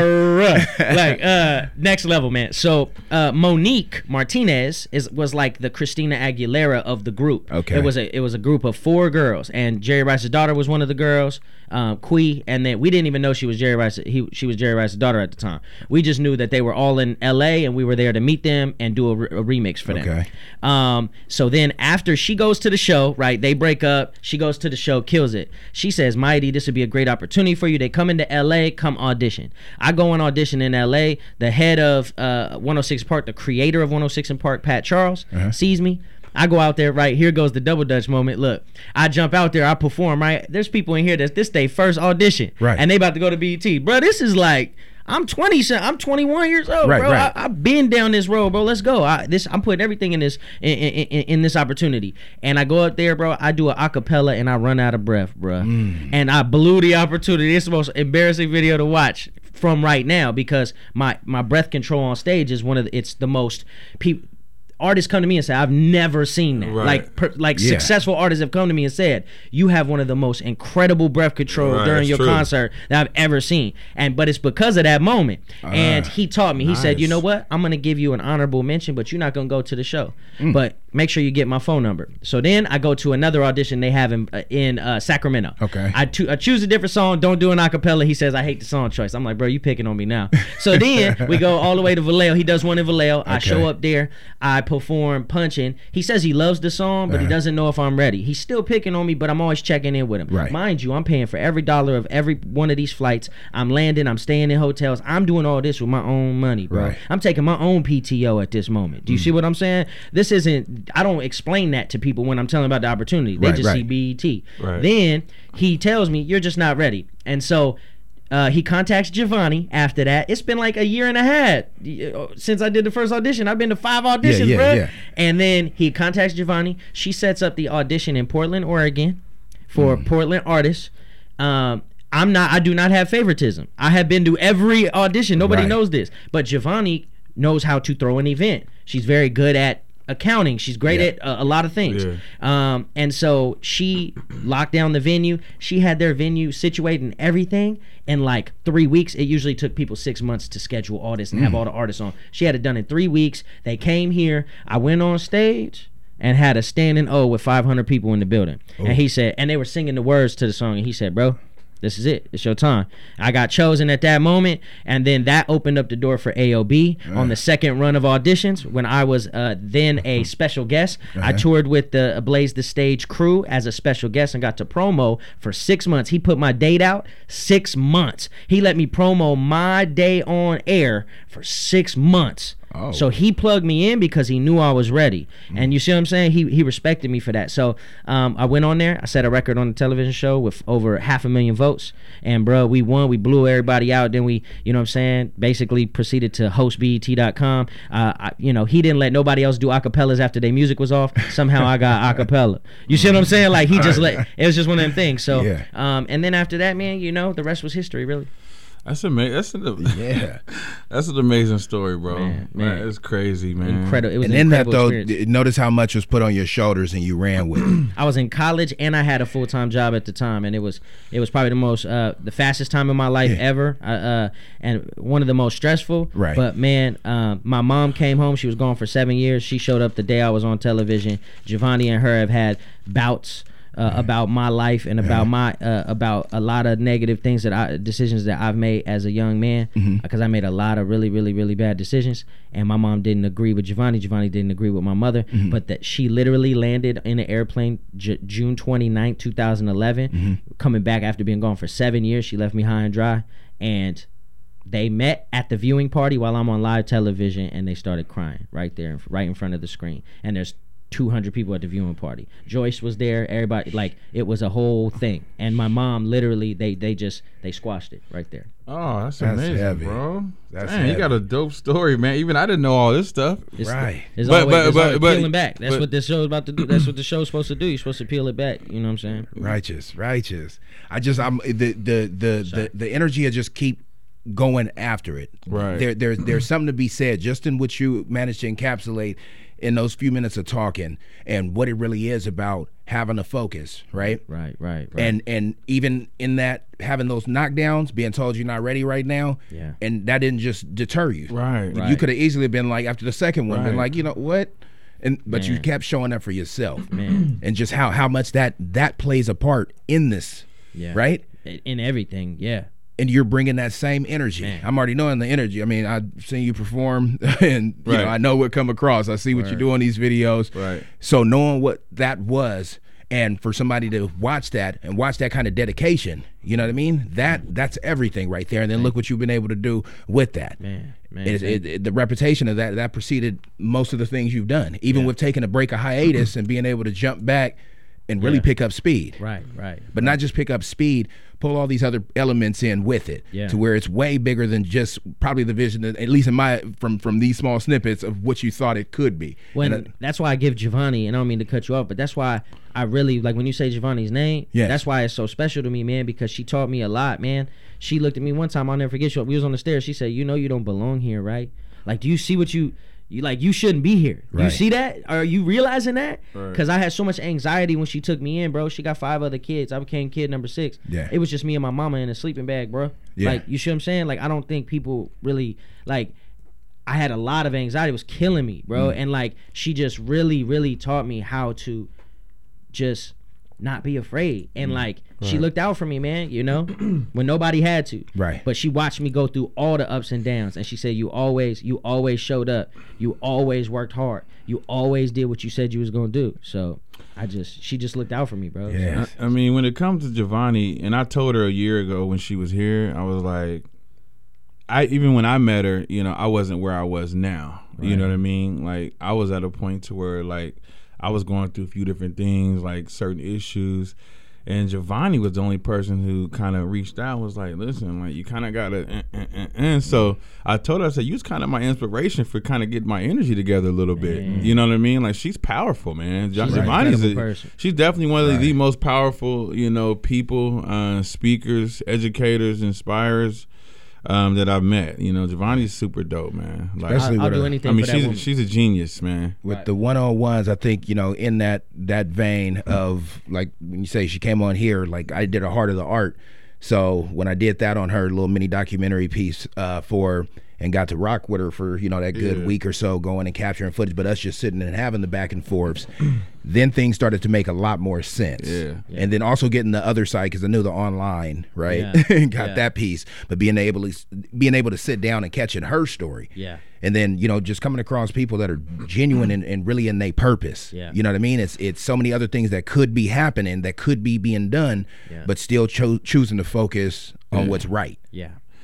bruh. like, uh, next level, man. So uh, Monique Martinez is was like the Christina Aguilera of the group. Okay. It was a it was a group of four girls, and Jerry Rice's daughter was one of the girls. Um, Quee, and then we didn't even know she was Jerry Rice. He she was Jerry Rice's daughter at the time. We just knew that they were all in L A, and we were there to meet them and do a, re- a remix for them. Okay. Um. So then after she goes to the show, right? They break up. She goes to the show, kills it. She says, "Mighty, this would be a great opportunity for you. They come into L A, come audition." I go and audition in L A. The head of uh one oh six Park, the creator of one oh six in Park, Pat Charles, uh-huh. sees me. I go out there, right, here goes the double dutch moment. Look, I jump out there, I perform, right? There's people in here that's this day first audition. Right. And they about to go to B E T. Bro, this is like, I'm twenty, I'm twenty-one years old, right, bro. Right. I, I've been down this road, bro. Let's go. I, this, I'm putting everything in this in, in, in this opportunity. And I go up there, bro. I do an acapella and I run out of breath, bro. Mm. And I blew the opportunity. It's the most embarrassing video to watch from right now because my my breath control on stage is one of the, it's the most people. Artists come to me and say, I've never seen that. Right. Like per, like yeah. successful artists have come to me and said, you have one of the most incredible breath control right, during your true. concert that I've ever seen. And but it's because of that moment. Uh, and he taught me, he nice. said, you know what? I'm gonna give you an honorable mention, but you're not gonna go to the show. Mm. But make sure you get my phone number. So then I go to another audition they have in uh, in uh, Sacramento. Okay. I, to, I choose a different song, don't do an acapella. He says, I hate the song choice. I'm like, bro, you picking on me now. So then we go all the way to Vallejo. He does one in Vallejo. Okay. I show up there. I perform Punching. He says he loves the song, but uh-huh. he doesn't know if I'm ready. He's still picking on me, but I'm always checking in with him. Right. Mind you, I'm paying for every dollar of every one of these flights. I'm landing. I'm staying in hotels. I'm doing all this with my own money, bro. Right. I'm taking my own P T O at this moment. Do you mm. see what I'm saying? This isn't, I don't explain that to people when I'm telling about the opportunity. They right, just right. see B E T. Right. Then he tells me, you're just not ready. And so Uh, he contacts Giovanni after that. It's been like a year and a half since I did the first audition. I've been to five auditions, yeah, yeah, bro. Yeah. And then he contacts Giovanni. She sets up the audition in Portland, Oregon for mm. Portland artists. Um, I'm not, I do not have favoritism. I have been to every audition. Nobody right. knows this. But Giovanni knows how to throw an event. She's very good at accounting. She's great yeah. at uh, a lot of things. Yeah. Um, and so she locked down the venue. She had their venue situated and everything in like three weeks. It usually took people six months to schedule all this and mm. have all the artists on. She had it done in three weeks. They came here. I went on stage and had a standing O with five hundred people in the building. Oh. And he said, and they were singing the words to the song. And he said, bro, this is it. It's your time. I got chosen at that moment, and then that opened up the door for A O B uh. on the second run of auditions. When I was uh, then a special guest, uh-huh. I toured with the Blaze the Stage crew as a special guest and got to promo for six months. He put my date out six months. He let me promo my day on air for six months. Oh. So he plugged me in because he knew I was ready. Mm. And you see what I'm saying? He he respected me for that. So um, I went on there. I set a record on the television show with over half a million votes. And, bro, we won. We blew everybody out. Then we, you know what I'm saying, basically proceeded to host B E T dot com. Uh, I, you know, he didn't let nobody else do acapellas after their music was off. Somehow I got acapella. You see what I'm saying? Like, he just let, it was just one of them things. So, yeah. um, and then after that, man, you know, the rest was history, really. That's amazing. That's an, yeah, that's an amazing story, bro. Man, man, man. it's crazy, man. Incredible. It was and an in that incredible though, experience. d- notice how much was put on your shoulders, and you ran with it. I was in college and I had a full time job at the time, and it was it was probably the most uh, the fastest time in my life Yeah. ever, uh, uh, and one of the most stressful. Right. But man, uh, my mom came home. She was gone for seven years. She showed up the day I was on television. Giovanni and her have had bouts. Uh, Mm-hmm. about my life and about my uh, about a lot of negative things that I decisions that I've made as a young man, Mm-hmm. because I made a lot of really really really bad decisions, and my mom didn't agree with Giovanni. Giovanni didn't agree with my mother, Mm-hmm. but that she literally landed in an airplane J- June twenty-ninth, two thousand eleven, Mm-hmm. coming back after being gone for seven years. She left me high and dry, and they met at the viewing party while I'm on live television, and they started crying right there, right in front of the screen. And there's two hundred people at the viewing party. Joyce was there. Everybody, like, it was a whole thing. And my mom, literally, they they just they squashed it right there. Oh, that's, That's amazing, heavy. bro. That's Dang, you heavy. got a dope story, man. Even I didn't know all this stuff. It's Right. It's But- always, but- it's but- always but- peeling back. That's but- what this show's about to do. That's what the show's supposed to do. You're supposed to peel it back. You know what I'm saying? Righteous, righteous. I just I'm the the the the, the energy of just keep going after it. Right. There there's there's something to be said just in what you managed to encapsulate in those few minutes of talking, and what it really is about having a focus, right? Right, right, right. And and even in that, having those knockdowns, being told you're not ready right now, Yeah. and that didn't just deter you. Right. You Right. could have easily been like, after the second one, been Right. like, you know what? And but you Man. kept showing up for yourself, Man. and just how how much that that plays a part in this, Yeah. right? In- In everything, yeah. And you're bringing that same energy. Man. I'm already knowing the energy. I mean, I've seen you perform, and you Right. know, I know what come across. I see what you do on these videos. Right. So knowing what that was, and for somebody to watch that and watch that kind of dedication, you know what I mean? That that's everything right there. And then look what you've been able to do with that. Man, man. It, it, it, the reputation of that that preceded most of the things you've done, even with taking a break, a hiatus, and being able to jump back and really Yeah. pick up speed. Right, right. But not just pick up speed, pull all these other elements in with it, Yeah. to where it's way bigger than just probably the vision that, at least in my from from these small snippets of what you thought it could be. When And, uh, that's why I give Giovanni, and I don't mean to cut you off, but that's why I really like when you say Giovanni's name. Yes. That's why it's so special to me, man, because she taught me a lot, man. She looked at me one time, I'll never forget. She, we was on the stairs. She said, "You know, you don't belong here, right? Like, do you see what you?" You like you shouldn't be here. You Right. see that? Are you realizing that? Right. Because I had so much anxiety when she took me in, bro. She got five other kids. I became kid number six. Yeah. It was just me and my mama in a sleeping bag, bro. Yeah. Like, you see what I'm saying? Like, I don't think people really like. I had a lot of anxiety. It was killing me, bro. Mm. And like, she just really, really taught me how to just not be afraid. And Mm. like, she looked out for me, man, you know, when nobody had to. Right. But she watched me go through all the ups and downs. And she said, you always, you always showed up. You always worked hard. You always did what you said you was going to do. So I just, she just looked out for me, bro. Yeah. I, I mean, when it comes to Giovanni, and I told her a year ago when she was here, I was like, I even when I met her, you know, I wasn't where I was now. You know what I mean? Like, I was at a point to where, like, I was going through a few different things, like certain issues. And Giovanni was the only person who kind of reached out and was like, listen, like, you kind of got to, uh, uh, uh, uh. So I told her, I said, you was kind of my inspiration for kind of getting my energy together a little bit. You know what I mean? Like, she's powerful, man. Jo- She's an Giovanni's incredible a, person. she's definitely one of the, Right. the most powerful, you know, people, uh, speakers, educators, inspirers um, that I've met. You know, Giovanni's super dope, man. Like, Especially I'll, I'll with do her- anything I mean, for that she's woman. she's a genius, man. with Right. the one-on-ones, I think, you know, in that that vein of, like, when you say she came on here, like, I did a Heart of the Art. So when I did that on her little mini documentary piece uh, for, and got to rock with her for, you know, that good Yeah. week or so, going and capturing footage, but us just sitting and having the back and forths, then things started to make a lot more sense. Yeah. And then also getting the other side, because I knew the online, right? Yeah. got Yeah. that piece, but being able to being able to sit down and catching her story. Yeah. And then, you know, just coming across people that are genuine and, and really in their purpose. Yeah. You know what I mean? It's it's so many other things that could be happening, that could be being done, Yeah. but still cho- choosing to focus on Yeah. what's right. Yeah.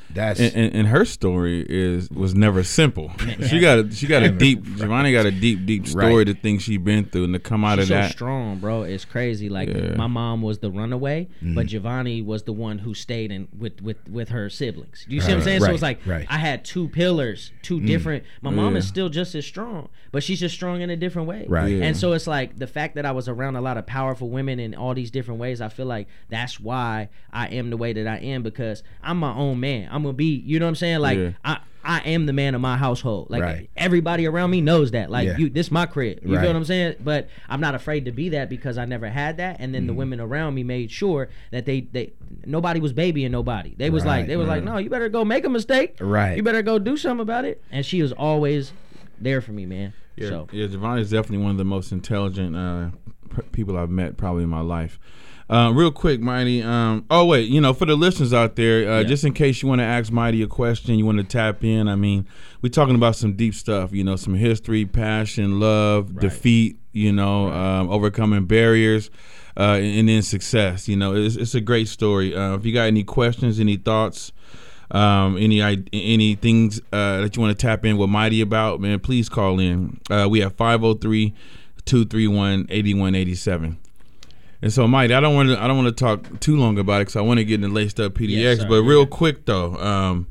That's and, and, and her story is was never simple. She got a, she got a deep Giovanni got a deep deep story Right. to things she been through and to come out She's of so that. strong, bro. It's crazy. Like Yeah. my mom was the runaway, Mm-hmm. but Giovanni was the one who stayed in with with with her siblings. You see what I'm saying? Right, So it's like right. I had two pillars, two different. My mom Yeah. is still just as strong, but she's just strong in a different way. Right. Yeah. And so it's like the fact that I was around a lot of powerful women in all these different ways. I feel like that's why I am the way that I am, because I'm my own man. I'm gonna be. You know what I'm saying? Like Yeah. I. I am the man of my household. Like Right. everybody around me knows that. Like Yeah. you, this my crib. You Right. feel what I'm saying? But I'm not afraid to be that because I never had that. And then the women around me made sure that they, they nobody was babying nobody. They was Right, like they was like, no, you better go make a mistake. Right. You better go do something about it. And she was always there for me, man. Yeah, So yeah, Giovanni is definitely one of the most intelligent uh, p- people I've met probably in my life. Uh, real quick, Mighty. Um, oh wait, you know, for the listeners out there, uh, Yeah. just in case you want to ask Mighty a question, you want to tap in. I mean, we're talking about some deep stuff. You know, some history, passion, love, defeat. You know, um, overcoming barriers, uh, and, and then success. You know, it's, it's a great story. Uh, if you got any questions, any thoughts, um, any i- any things uh, that you want to tap in with Mighty about, man, please call in. Uh, we have five oh three, two three one, eight one eight seven. And so, Mighty, I don't want to I don't want to talk too long about it because I want to get into laced up P D X. Yes, sir. But real quick though, um,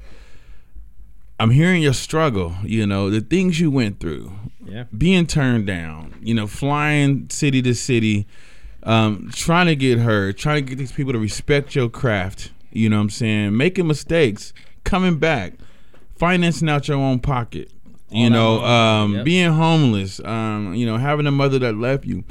I'm hearing your struggle. You know, the things you went through, yeah. being turned down. You know, flying city to city, um, trying to get heard, trying to get these people to respect your craft. You know what I'm saying? Making mistakes, coming back, financing out your own pocket. You All know, that money, um, yep. being homeless. Um, you know, having a mother that left you.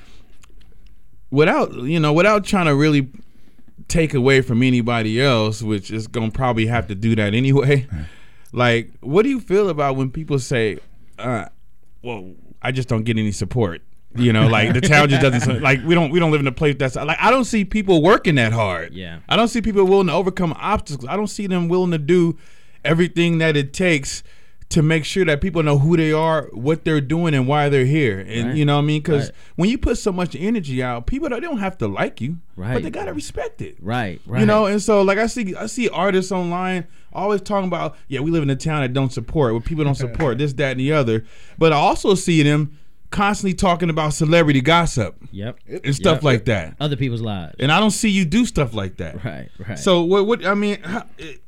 Without you know, without trying to really take away from anybody else, which is gonna probably have to do that anyway. Like, what do you feel about when people say, uh, "Well, I just don't get any support"? You know, like the town just doesn't like we don't we don't live in a place that's like I don't see people working that hard. Yeah. I don't see people willing to overcome obstacles. I don't see them willing to do everything that it takes to make sure that people know who they are, what they're doing, and why they're here. And Right. you know what I mean? Because Right. when you put so much energy out, people don't, they don't have to like you, Right. but they gotta respect it. Right. Right. You know, and so like I see, I see artists online always talking about, yeah, we live in a town that don't support, where people don't support this, that, and the other. But I also see them constantly talking about celebrity gossip Yep. and stuff Yep. like that. Other people's lives. And I don't see you do stuff like that. Right. Right. So what? What I mean, how,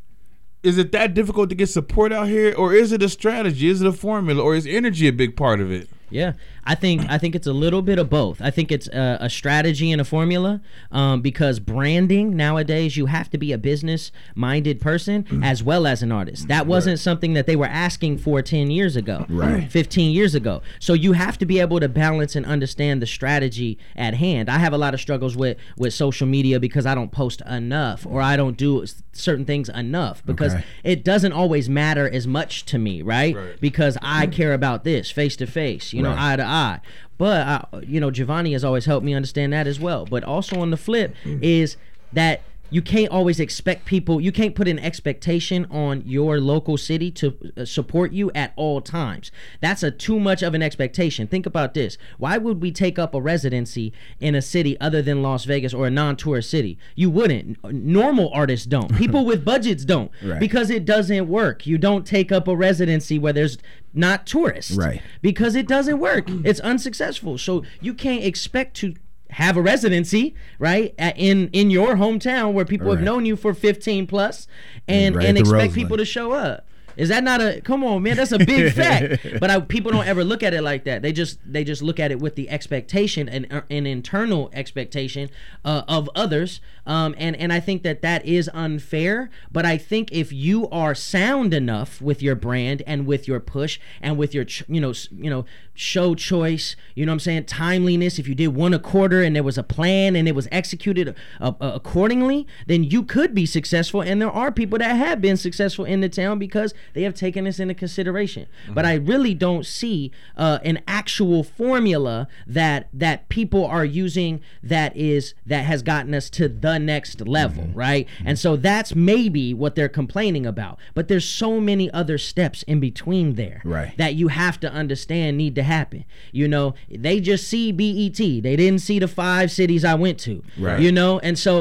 is it that difficult to get support out here, or is it a strategy? Is it a formula, or is energy a big part of it? Yeah, I think I think it's a little bit of both. I think it's a, a strategy and a formula, um, because branding nowadays, you have to be a business-minded person as well as an artist. That wasn't something that they were asking for ten years ago, Right. fifteen years ago. So you have to be able to balance and understand the strategy at hand. I have a lot of struggles with with social media because I don't post enough or I don't do s- certain things enough because Okay. it doesn't always matter as much to me, right? Right. Because I care about this face to face, you know, Right. eye to eye. But I, you know, Giovanni has always helped me understand that as well. But also on the flip is that you can't always expect people, you can't put an expectation on your local city to uh, support you at all times. That's a too much of an expectation. Think about this. Why would we take up a residency in a city other than Las Vegas or a non-tourist city? You wouldn't. Normal artists don't. People with budgets don't. Right. Because it doesn't work. You don't take up a residency where there's not tourists. Right. Because it doesn't work. It's unsuccessful. So you can't expect to have a residency, right, at- in in your hometown where people have Right. known you for fifteen plus, and Right and at the expect Roseland. people to show up. Is that not a come on, man? That's a big fact. But I, people don't ever look at it like that. They just they just look at it with the expectation and uh, an internal expectation uh, of others. Um, and and I think that that is unfair. But I think if you are sound enough with your brand and with your push and with your ch- you know s- you know show choice, you know what I'm saying, timeliness. If you did one a quarter and there was a plan and it was executed uh, uh, accordingly, then you could be successful. And there are people that have been successful in the town because they have taken this into consideration. But I really don't see uh, an actual formula that that people are using that is that has gotten us to the next level, right? And so that's maybe what they're complaining about. But there's so many other steps in between there Right. that you have to understand need to happen. You know, they just see B E T. They didn't see the five cities I went to. Right. You know, and so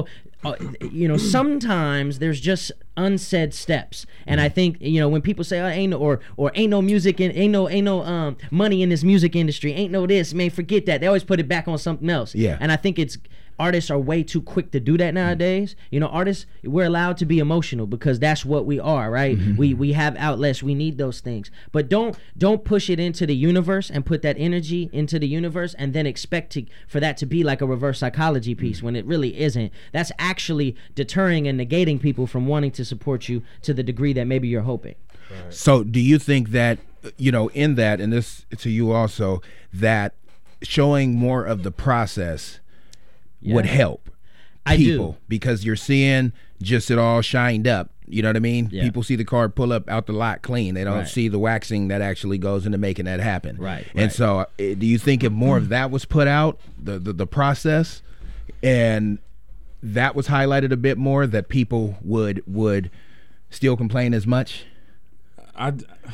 uh, you know, sometimes there's just unsaid steps, and I think, you know, when people say, oh, ain't no or or ain't no music in ain't no ain't no um money in this music industry, ain't no this, man, forget that. They always put it back on something else. Yeah. And I think it's artists are way too quick to do that nowadays. You know, artists, we're allowed to be emotional because that's what we are, right? Mm-hmm. We we have outlets, we need those things. But don't don't push it into the universe and put that energy into the universe and then expect to for that to be like a reverse psychology piece mm-hmm. when it really isn't. That's actually deterring and negating people from wanting to support you to the degree that maybe you're hoping. Right. So do you think that, you know, in that, and this to you also, that showing more of the process yeah. would help I people do. Because you're seeing just it all shined up, you know what I mean? Yeah. People see the car pull up out the lot clean. They don't Right. see the waxing that actually goes into making that happen. Right, And right. so uh, do you think if more of that was put out, the, the the process, and that was highlighted a bit more, that people would would still complain as much? I,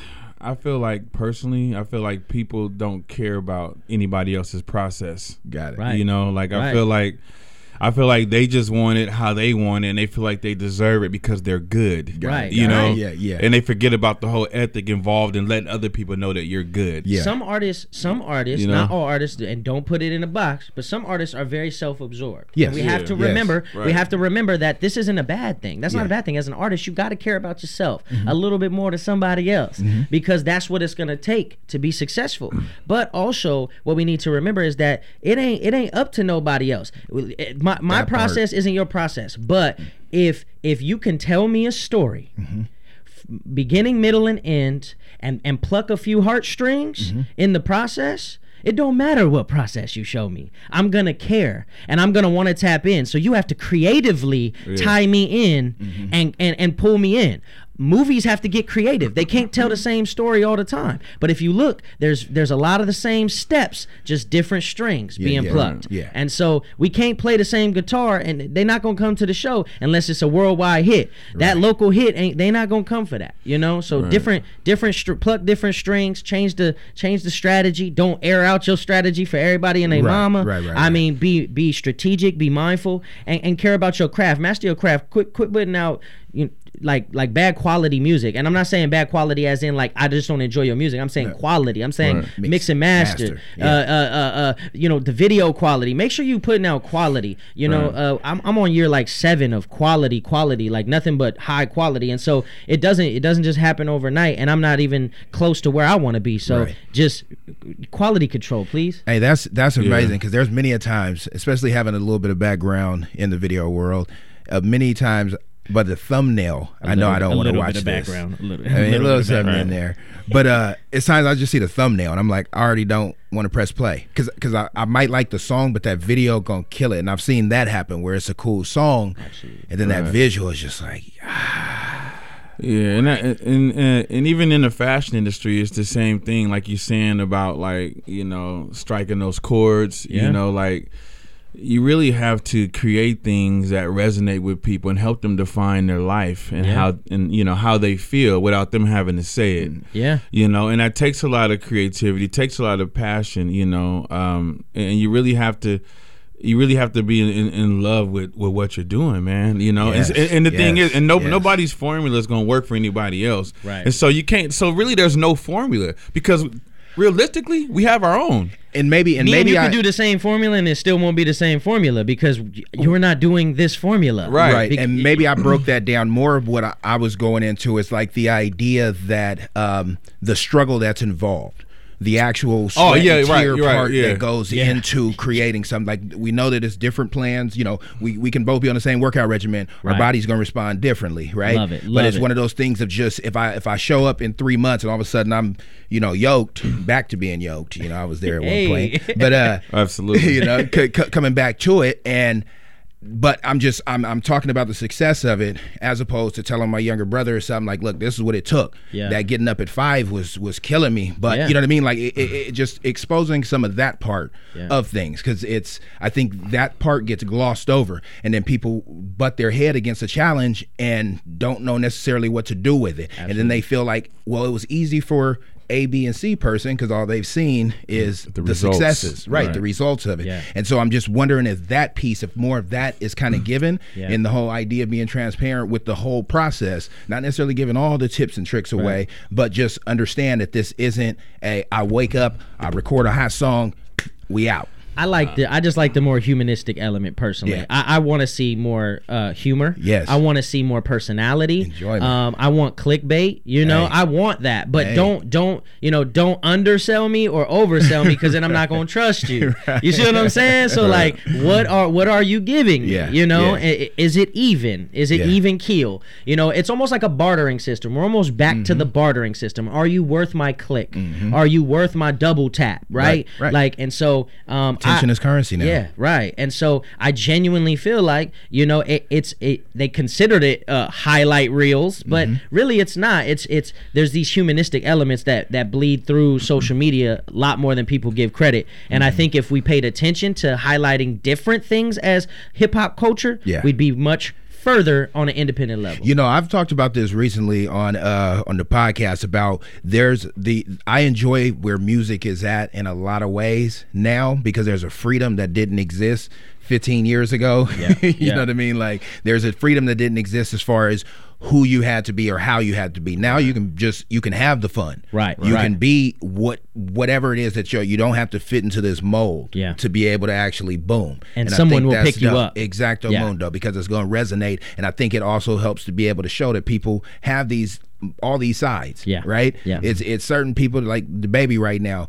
I feel like personally, I feel like people don't care about anybody else's process. Got it. Right. You know, like I Right. feel like I feel like they just want it how they want it, and they feel like they deserve it because they're good. Right. You know. Right. Yeah, yeah. And they forget about the whole ethic involved in letting other people know that you're good. Yeah. Some artists, some artists, You know? not all artists, and don't put it in a box, but some artists are very self-absorbed. Yes. And we Yeah. have to Yes. remember, we Right. have to remember that this isn't a bad thing. That's Yeah. not a bad thing. As an artist, you got to care about yourself a little bit more than somebody else Mm-hmm. because that's what it's going to take to be successful. But also, what we need to remember is that it ain't it ain't up to nobody else. It- my my That part. process isn't your process, but if if you can tell me a story f- beginning, middle, and end, and and pluck a few heartstrings in the process, it don't matter what process you show me. I'm gonna care, and I'm gonna want to tap in. So you have to creatively tie me in and, and and pull me in. Movies have to get creative. They can't tell the same story all the time. But if you look, there's there's a lot of the same steps, just different strings Yeah, being yeah, plucked. yeah. And so we can't play the same guitar, and they're not gonna come to the show unless it's a worldwide hit. That local hit ain't they not gonna come for that, you know. So Right. different different str- pluck different strings, change the change the strategy. Don't air out your strategy for everybody and their Right, mama. right, right, I right. mean, be be strategic, be mindful, and, and care about your craft. Master your craft. Quit quit putting out you know, like like bad quality music. And I'm not saying bad quality as in like I just don't enjoy your music. I'm saying Right. quality. I'm saying Right. mix, Mix, and master. master, Uh, uh, uh, uh, you know, the video quality. Make sure you putting out quality. You know, Right. uh, I'm I'm on year like seven of quality, quality, like nothing but high quality. And so it doesn't it doesn't just happen overnight. And I'm not even close to where I want to be. So Right. just quality control, please. Hey, that's that's Yeah. amazing, because there's many a times, especially having a little bit of background in the video world, uh, many times. But the thumbnail, I know I don't want to watch this. A little, I mean, a little something in there. But uh, it's times I just see the thumbnail and I'm like, I already don't want to press play, because because I, I might like the song, but that video gonna kill it. And I've seen that happen where it's a cool song, and then that Right. visual is just like, Yeah, and that, and and and even in the fashion industry, it's the same thing. Like you're saying about like you know striking those chords. Yeah. You know, like you really have to create things that resonate with people and help them define their life and Yeah. how and you know how they feel without them having to say it. Yeah. You know, and that takes a lot of creativity, takes a lot of passion. You know, um, and you really have to. You really have to be in, in love with, with what you're doing, man. You know, Yes, and, and the thing yes, is, and no, yes. nobody's formula is going to work for anybody else. Right. And so you can't. So really, there's no formula because realistically, we have our own. and maybe and Me maybe and you I could do the same formula and it still won't be the same formula because y- you're not doing this formula. Right. Right, Bec- and maybe I broke that down. More of what I, I was going into is like the idea that um, the struggle that's involved, the actual sweat Oh, yeah, and right, tear you're right, part yeah. that goes Yeah. into creating something. Like we know that it's different plans. You know, we, we can both be on the same workout regimen. Our Right. body's gonna respond differently, right? Love it, but love it's it. one of those things of just if I if I show up in three months and all of a sudden I'm you know yoked back to being yoked. You know, I was there at Hey. one point, but uh, Absolutely. you know, c- c- coming back to it and. But I'm just I'm I'm talking about the success of it as opposed to telling my younger brother or something like, look, this is what it took. Yeah. That getting up at five was was killing me. But Yeah. you know what I mean? Like it, it, it just exposing some of that part Yeah. of things, because it's I think that part gets glossed over, and then people butt their head against a challenge and don't know necessarily what to do with it, and then they feel like, well, it was easy for A, B, and C person because all they've seen is The the, results. successes, right, Right. the results of it. Yeah. And so I'm just wondering if that piece, if more of that is kind of given Yeah. in the whole idea of being transparent with the whole process, not necessarily giving all the tips and tricks away, Right. but just understand that this isn't a I wake up, I record a hot song, we out. I like the. I just like the more humanistic element personally. Yeah. I, I want to see more uh, humor. Yes. I want to see more personality. Enjoyment. Um, I want clickbait. You know, Hey. I want that. But Hey. don't don't you know don't undersell me or oversell me because then I'm not gonna trust you. Right. You see what I'm saying? So like, what are what are you giving me? Yeah, You know, yeah. I- is it even? Is it Yeah. even keel? You know, it's almost like a bartering system. We're almost back Mm-hmm. to the bartering system. Are you worth my click? Are you worth my double tap? Right. Right, right. Like, and so um, Tension I- is currency now. yeah, right. And so I genuinely feel like, you know, it, it's it, they considered it uh, highlight reels, but Mm-hmm. really it's not. It's it's there's these humanistic elements that that bleed through social media a lot more than people give credit. And Mm-hmm. I think if we paid attention to highlighting different things as hip hop culture, Yeah. we'd be much further on an independent level. You know, I've talked about this recently on uh on the podcast about there's the I enjoy where music is at in a lot of ways now because there's a freedom that didn't exist fifteen years ago. Yeah, you yeah. know what I mean? Like there's a freedom that didn't exist as far as who you had to be or how you had to be. Now you can just you can have the fun. Right, You right. can be what whatever it is that you're you don't have to fit into this mold Yeah. to be able to actually boom. And I someone think will that's pick you the up. Exacto Yeah. mundo because it's going to resonate, and I think it also helps to be able to show that people have these all these sides. Yeah. Right. Yeah. It's it's certain people like the baby right now.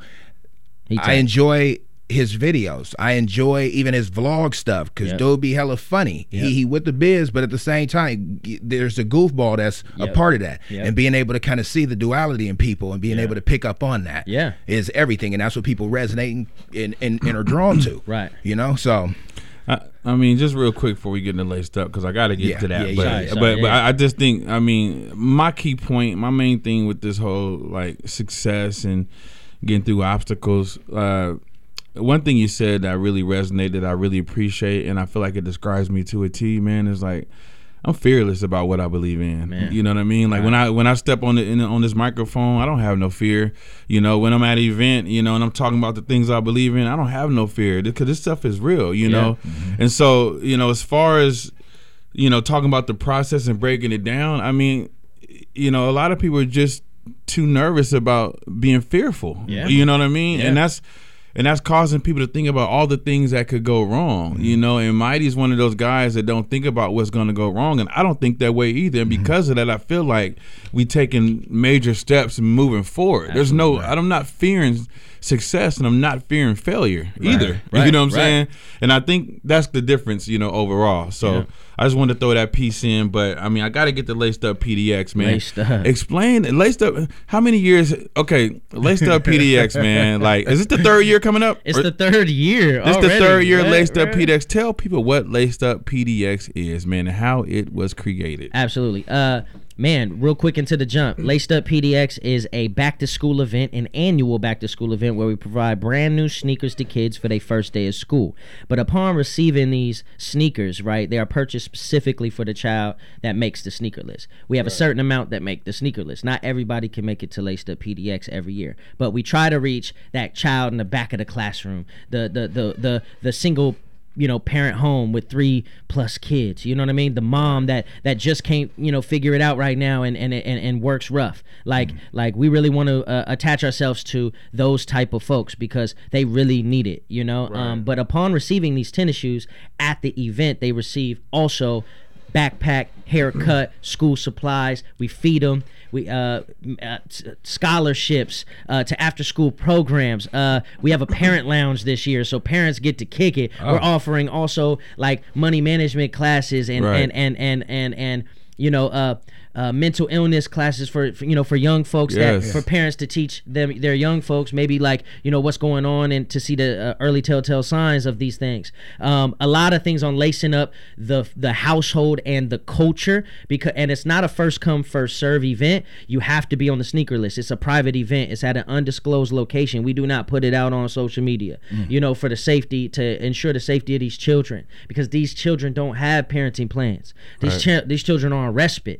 He I tight. enjoy his videos. I enjoy even his vlog stuff because Yep. dude be hella funny. Yep. He he with the biz, but at the same time, g- there's a goofball that's Yep. a part of that, Yep. and being able to kind of see the duality in people and being Yeah. able to pick up on that, Yeah. is everything, and that's what people resonate and and, and are drawn to. Right. You know, so. I, I mean, just real quick before we get into laced up, because I got to get Yeah, to that. yeah, but yeah, Sorry, but, sorry, but yeah. I, I just think, I mean, my key point, my main thing with this whole like success and getting through obstacles. Uh, one thing you said that really resonated, I really appreciate, and I feel like it describes me to a T. Man, is like I'm fearless about what I believe in. Man. You know what I mean? Like when I when I step on the in, on this microphone, I don't have no fear. You know, when I'm at an event, you know, and I'm talking about the things I believe in, I don't have no fear because this stuff is real. You Yeah. know, and so you know, as far as you know, talking about the process and breaking it down, I mean, you know, a lot of people are just too nervous about being fearful. Yeah. You know what I mean? Yeah. And that's and that's causing people to think about all the things that could go wrong, you know. And Mighty's one of those guys that don't think about what's going to go wrong, and I don't think that way either. And because of that, I feel like we taking major steps and moving forward. There's no, I'm not fearing success, and I'm not fearing failure either. right, You know what I'm right. saying? And I think that's the difference, you know, overall. So Yeah. I just wanted to throw that piece in, but I mean, I got to get the laced up P D X, man. Laced Up. Explain laced up. How many years? Okay, laced up P D X, man. Like, is this the third year coming up? It's Or- the third year. this the already. third year Yeah, laced up right. P D X. Tell people what laced up P D X is, man, and how it was created. Absolutely. Uh, man, real quick into the jump. Laced Up P D X is a back to school event, an annual back to school event where we provide brand new sneakers to kids for their first day of school. But upon receiving these sneakers, right, they are purchased specifically for the child that makes the sneaker list. We have a certain amount that make the sneaker list. Not everybody can make it to Laced Up P D X every year, but we try to reach that child in the back of the classroom, the the the the, the single you know parent home with three plus kids, you know what I mean, the mom that that just can't you know figure it out right now and and and, and works rough, like mm-hmm. like we really want to uh, attach ourselves to those type of folks because they really need it, you know. Right. Um but upon receiving these tennis shoes at the event, they receive also backpack, haircut, school supplies. We feed them. We uh, uh scholarships uh, to after school programs. Uh, we have a parent lounge this year, so parents get to kick it. Oh. We're offering also like money management classes and right. and, and and and and you know uh. Uh, mental illness classes for, for you know for young folks, yes. that for parents to teach them their young folks maybe like you know what's going on and to see the uh, early telltale signs of these things. Um, a lot of things on lacing up the the household and the culture, because and it's not a first come first serve event. You have to be on the sneaker list. It's a private event. It's at an undisclosed location. We do not put it out on social media. Mm. You know for the safety to ensure the safety of these children, because these children don't have parenting plans. These right. ch- these children are on respite. Right. You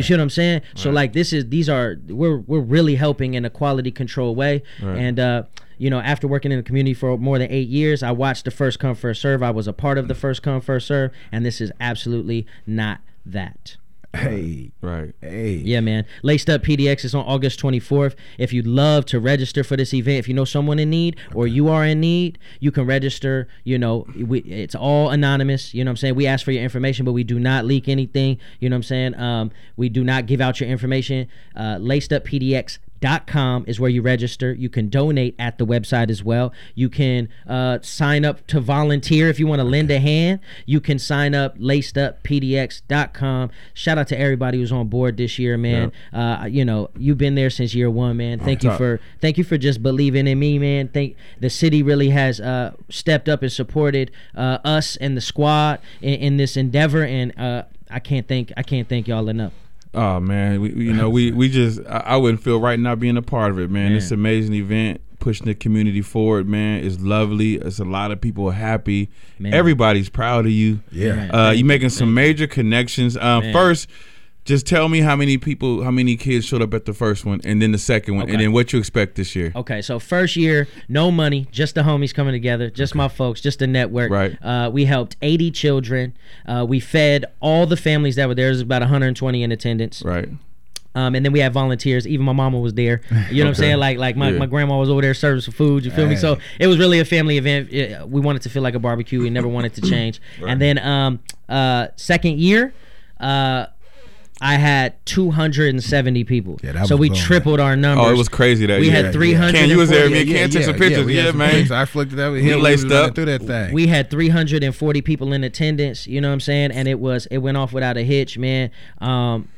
see what I'm saying? So like this is these are we're we're really helping in a quality control way. Right. And uh, you know, after working in the community for more than eight years, I watched the first come first serve. I was a part of the first come first serve, and this is absolutely not that. Hey, right. Hey, yeah, man. Laced Up P D X is on August twenty-fourth. If you'd love to register for this event, if you know someone in need or you are in need, you can register. You know, we, it's all anonymous. You know what I'm saying? We ask for your information, but we do not leak anything. You know what I'm saying? Um, we do not give out your information. Uh, laced up P D X dot com is where you register. You can donate at the website as well. You can uh, sign up to volunteer if you want to lend a hand. You can sign up laced up P D X dot com. Shout out to everybody who's on board this year, man. Yeah. Uh, you know, you've been there since year one, man. Thank you for thank you for just believing in me, man. Thank the city really has uh, stepped up and supported uh, us and the squad in, in this endeavor, and uh, I can't thank I can't thank y'all enough. Oh man, we, you know we we just I, I wouldn't feel right not being a part of it, man. man. It's an amazing event, pushing the community forward, man. It's lovely. It's a lot of people happy. Man. Everybody's proud of you. Yeah, uh, you're making some major connections. Um, first, just tell me how many people, how many kids showed up at the first one, and then the second one, okay. and then what you expect this year. Okay, so first year, no money, just the homies coming together, just okay. my folks, just the network. Right. Uh, we helped eighty children. Uh, we fed all the families that were there. There's about one hundred twenty in attendance. Right. Um, and then we had volunteers. Even my mama was there. You know okay. what I'm saying? Like, like my, yeah. my grandma was over there serving some food. You feel hey. me? So it was really a family event. It, we wanted to feel like a barbecue. We never wanted to change. Right. And then um, uh, second year, uh, I had two hundred seventy people. Yeah, that so was we tripled our numbers. Oh, it was crazy that we year. had three hundred. Ken, you was there. Me and yeah, Ken yeah, took some yeah, pictures. Yeah, yeah man. Pictures. I flicked it up. He laced up through that thing. We had three hundred forty people in attendance. You know what I'm saying? And it was it went off without a hitch, man. Um,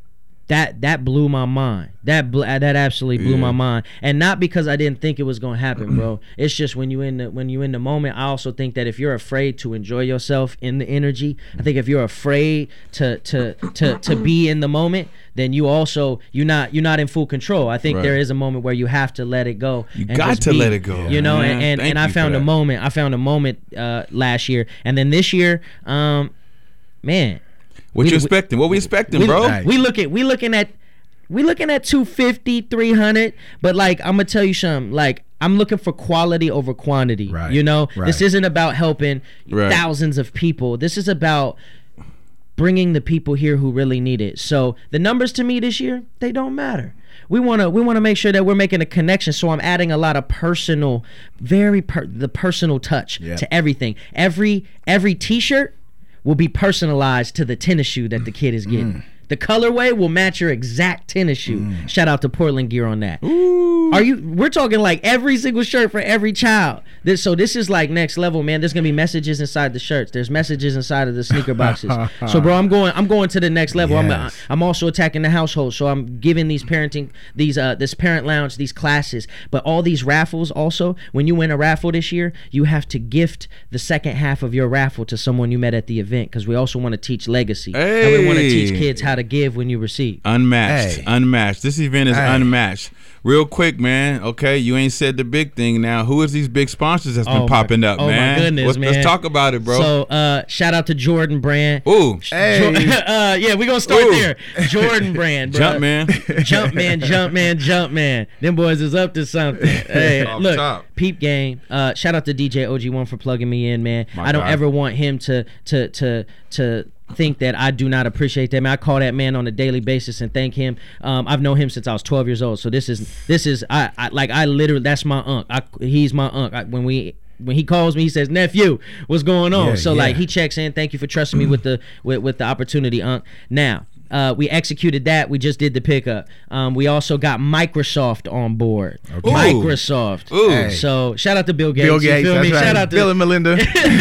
That that blew my mind. That bl- that absolutely blew yeah. my mind, and not because I didn't think it was gonna happen, bro. It's just when you in the when you in the moment. I also think that if you're afraid to enjoy yourself in the energy, I think if you're afraid to to to to be in the moment, then you also you're not you're not in full control. I think right. there is a moment where you have to let it go. You got to be, let it go. You know, man. and and, and I found a moment. I found a moment uh, last year, and then this year, um, man. What we, you expecting? What we expecting, we, bro? We looking, we looking at, we looking at two fifty, three hundred. But like, I'm gonna tell you something. Like, I'm looking for quality over quantity. Right. You know, right. this isn't about helping right. thousands of people. This is about bringing the people here who really need it. So the numbers to me this year, they don't matter. We want to we want to make sure that we're making a connection. So I'm adding a lot of personal, very per, the personal touch yeah. to everything. Every every T-shirt will be personalized to the tennis shoe that the kid is getting. Mm. The colorway will match your exact tennis shoe. Mm. Shout out to Portland Gear on that. Ooh. Are you? We're talking like every single shirt for every child. This, so this is like next level, man. There's gonna be messages inside the shirts. There's messages inside of the sneaker boxes. So, bro, I'm going. I'm going to the next level. Yes. I'm. I'm also attacking the household. So I'm giving these parenting, these uh, this parent lounge, these classes. But all these raffles also. When you win a raffle this year, you have to gift the second half of your raffle to someone you met at the event, because we also want to teach legacy. Hey. And we want to teach kids how to give when you receive. Unmatched. Hey. Unmatched. This event is hey. unmatched. Real quick, man. Okay, you ain't said the big thing now. Who is these big sponsors that's been oh popping my, up, oh man? Oh my goodness, let's, man. Let's talk about it, bro. So, uh, shout out to Jordan Brand. Ooh. Hey. uh, yeah, we gonna start Ooh. there. Jordan Brand, bro. Jump man. Jump man, jump man, jump man. Them boys is up to something. Hey, Off look, top. Peep Game. Uh, shout out to D J O G one for plugging me in, man. My I don't God. ever want him to to to to think that I do not appreciate that, man. I call that man on a daily basis and thank him. Um, I've known him since I was twelve years old. So this is this is I, I like I literally that's my unc. I, he's my unc. I, when we when he calls me, he says, "Nephew, what's going on?" Yeah, so yeah. like he checks in. Thank you for trusting me with the with, with the opportunity, unc. Now. Uh, we executed that. We just did the pickup. Um, we also got Microsoft on board. Okay. Microsoft. Ooh. Hey. So shout out to Bill Gates. Bill Gates. You feel That's me? right. Shout out to Bill and Melinda.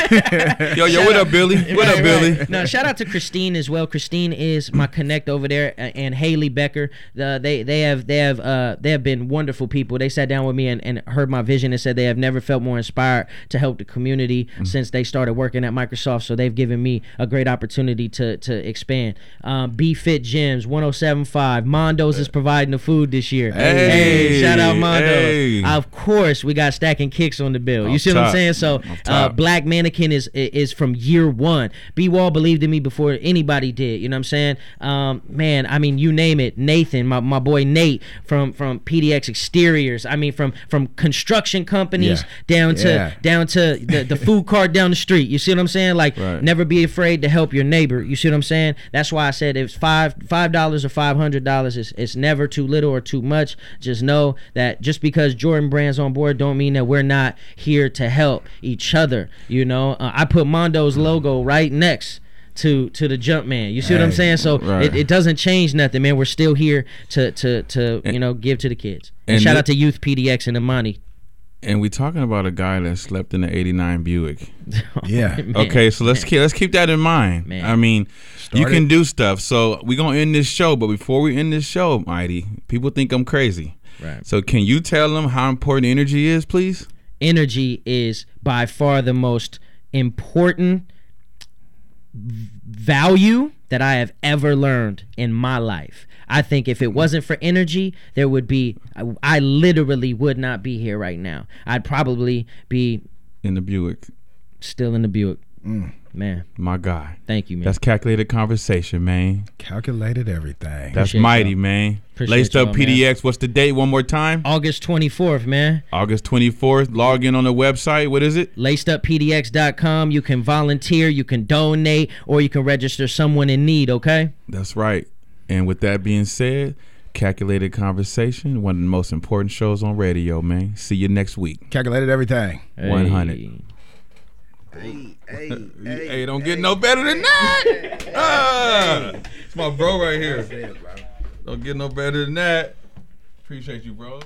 yo, yo, what up, Billy? What Right, up, Billy? right. No, shout out to Christine as well. Christine is my connect over there, uh, and Haley Becker. Uh, they they have they have uh, they have been wonderful people. They sat down with me and, and heard my vision and said they have never felt more inspired to help the community mm-hmm. since they started working at Microsoft. So they've given me a great opportunity to to expand. Um, B Fit Gyms, one oh seven point five. Mondo's is providing the food this year. Hey, hey shout out Mondo's. Hey. Of course, we got Stacking Kicks on the bill. You Off see what I'm top. saying? So, Off uh, top. Black Mannequin is is from year one. B-Wall believed in me before anybody did. You know what I'm saying? Um, man, I mean, you name it. Nathan, my, my boy Nate from from P D X Exteriors. I mean, from from construction companies Yeah. down to Yeah. down to the, the food cart down the street. You see what I'm saying? Like, Right. never be afraid to help your neighbor. You see what I'm saying? That's why I said if it's five five dollars or five hundred dollars, it's it's never too little or too much. Just know that just because Jordan Brand's on board, don't mean that we're not here to help each other. You know, uh, I put Mondo's logo right next to to the Jumpman. You see what I'm Hey, saying? So right. it, it doesn't change nothing, man. We're still here to to to you know give to the kids. And, and shout thi- out to Youth P D X and Imani. And we talking about a guy that slept in the eighty-nine Buick. Yeah. Man, Okay, so let's man. keep, let's keep that in mind. Man. I mean, you Started- can do stuff. So we're gonna end this show, but before we end this show, Mighty, people think I'm crazy. Right. So can you tell them how important energy is, please? Energy is by far the most important v- value that I have ever learned in my life. I think if it wasn't for energy, there would be, I, I literally would not be here right now. I'd probably be In the Buick, still in the Buick. Man, my guy. thank you, man. That's calculated conversation, man. Calculated everything. That's Appreciate mighty, y'all. man. Appreciate Laced up y'all, P D X. What's the date? One more time. August twenty-fourth, man. August twenty-fourth. Log in on the website. What is it? laced up P D X dot com. You can volunteer, you can donate, or you can register someone in need, okay? That's right. And with that being said, Calculated Conversation, one of the most important shows on radio, man. See you next week. Calculated everything. one hundred. Hey. Hey, hey, Hey, don't get no better than that. Ah, it's my bro right here. Don't get no better than that. Appreciate you, bro.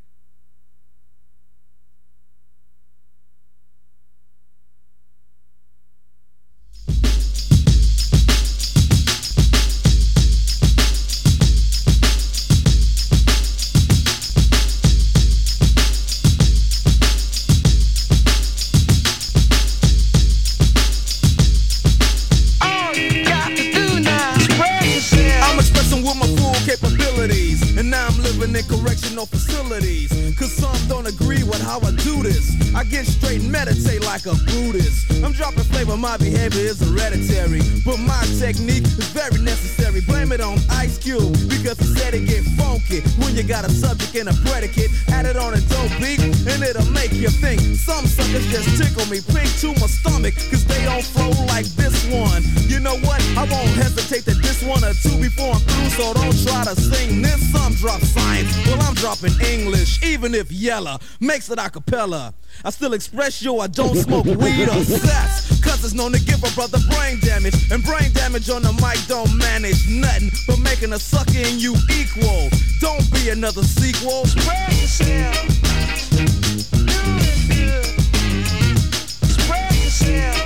I'm expressing with my full capabilities, and now I'm living in correctional facilities. Cause some don't agree with how I do this. I get straight and meditate like a Buddhist. I'm dropping flavor, my behavior is hereditary, but my technique is very necessary. Blame it on Ice Cube, because he said it get funky when you got a subject and a predicate. Add it on a dope beat, and it'll make you think. Some suckers just tickle me pink to my stomach, cause they don't flow like this one. You know what? I won't hesitate to diss one or two before I'm through, so don't try to sing this. Some drop science, well I'm dropping English, even if Yella makes it a cappella. I still express yo, I don't smoke weed or sex, cause it's known to give a brother brain damage, and brain damage on the mic don't manage nothing but making a sucker in you equal. Don't be another sequel. Spread yourself. Do it good. Spread yourself.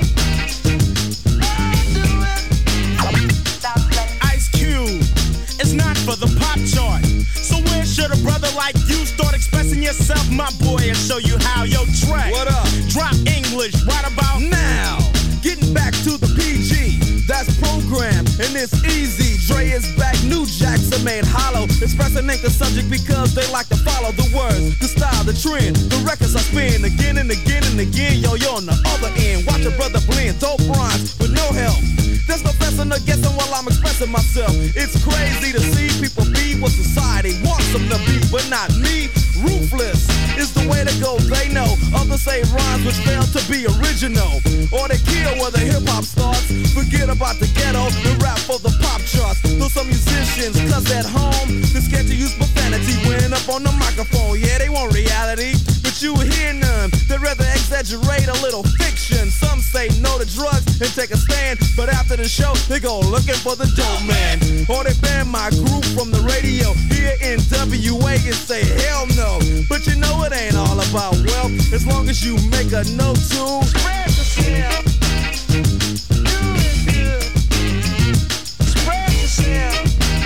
Ice Cube, it's not for the pop chart. So where should a brother like you start expressing yourself, my boy, and show you how? Yo, track. What up? Drop English right about now. Getting back to the P G, that's programmed and it's easy. Dre is back, new jacks are made hollow. Expressing ain't the subject because they like to follow the words, the style, the trend. The records I spin again and again and again. Yo, yo, on the other end, watch a brother blend dope rhymes with no help. There's no guessing or guessing while I'm expressing myself. It's crazy to see people be what society wants them to be, but not me. Ruthless is the way to go, they know. Others say rhymes which fail to be original, or they kill where the hip-hop starts. Forget about the ghetto and rap for the pop charts. Though some musicians, cause at home they're scared to use profanity when up on the microphone. Yeah, they want reality, but you hear none. They'd rather exaggerate a little fiction. Some say no to drugs and take a stand, but after the show they go looking for the dope man, or they ban my group from the radio here in W A and say hell no. But you know it ain't all about wealth, as long as you make a note to spread yourself. Do it good. Spread yourself.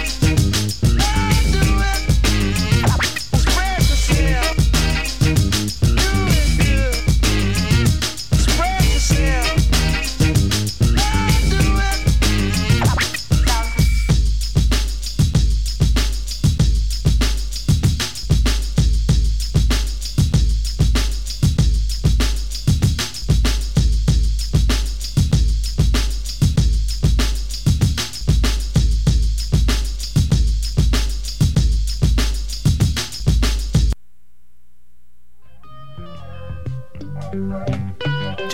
Do it. Spread yourself. Do it good. Spread yourself. Do it.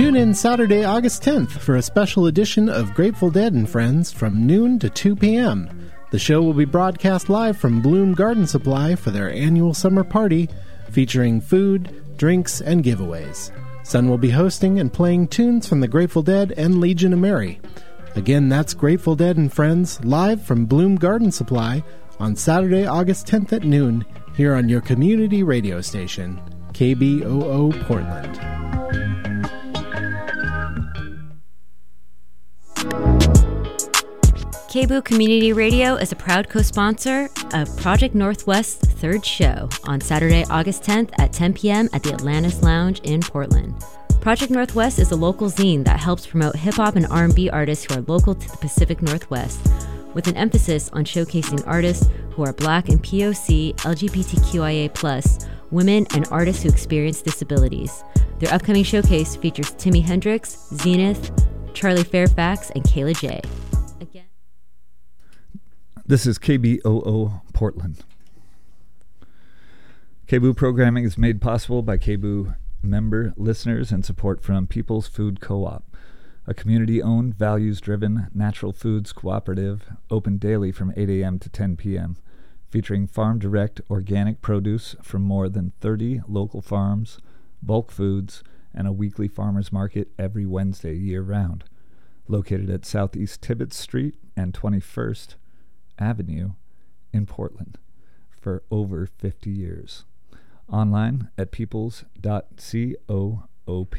Tune in Saturday, August tenth for a special edition of Grateful Dead and Friends from noon to two p.m. The show will be broadcast live from Bloom Garden Supply for their annual summer party, featuring food, drinks, and giveaways. Sun will be hosting and playing tunes from the Grateful Dead and Legion of Mary. Again, that's Grateful Dead and Friends, live from Bloom Garden Supply on Saturday, August tenth at noon, here on your community radio station, K B O O Portland. K B O O Community Radio is a proud co-sponsor of Project Northwest's third show on Saturday, August tenth at ten p.m. at the Atlantis Lounge in Portland. Project Northwest is a local zine that helps promote hip-hop and R and B artists who are local to the Pacific Northwest, with an emphasis on showcasing artists who are Black and P O C, L G B T Q I A plus, women, and artists who experience disabilities. Their upcoming showcase features Timmy Hendrix, Zenith, Charlie Fairfax, and Kayla J. Again. This is K B O O Portland. K B O O programming is made possible by K B O O member listeners and support from People's Food Co-op, a community-owned, values-driven, natural foods cooperative open daily from eight a.m. to ten p.m., featuring farm-direct organic produce from more than thirty local farms, bulk foods, and a weekly farmers market every Wednesday year-round. Located at Southeast Tibbetts Street and twenty-first Avenue in Portland for over fifty years. Online at peoples dot coop.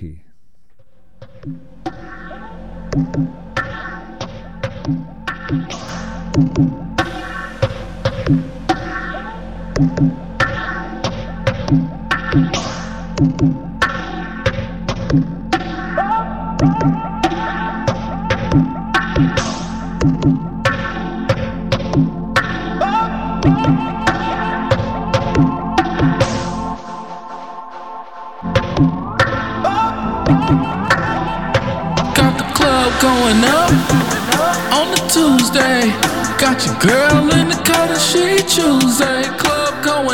Got the club going up on the Tuesday. Got your girl in the cut and she Tuesday. Club going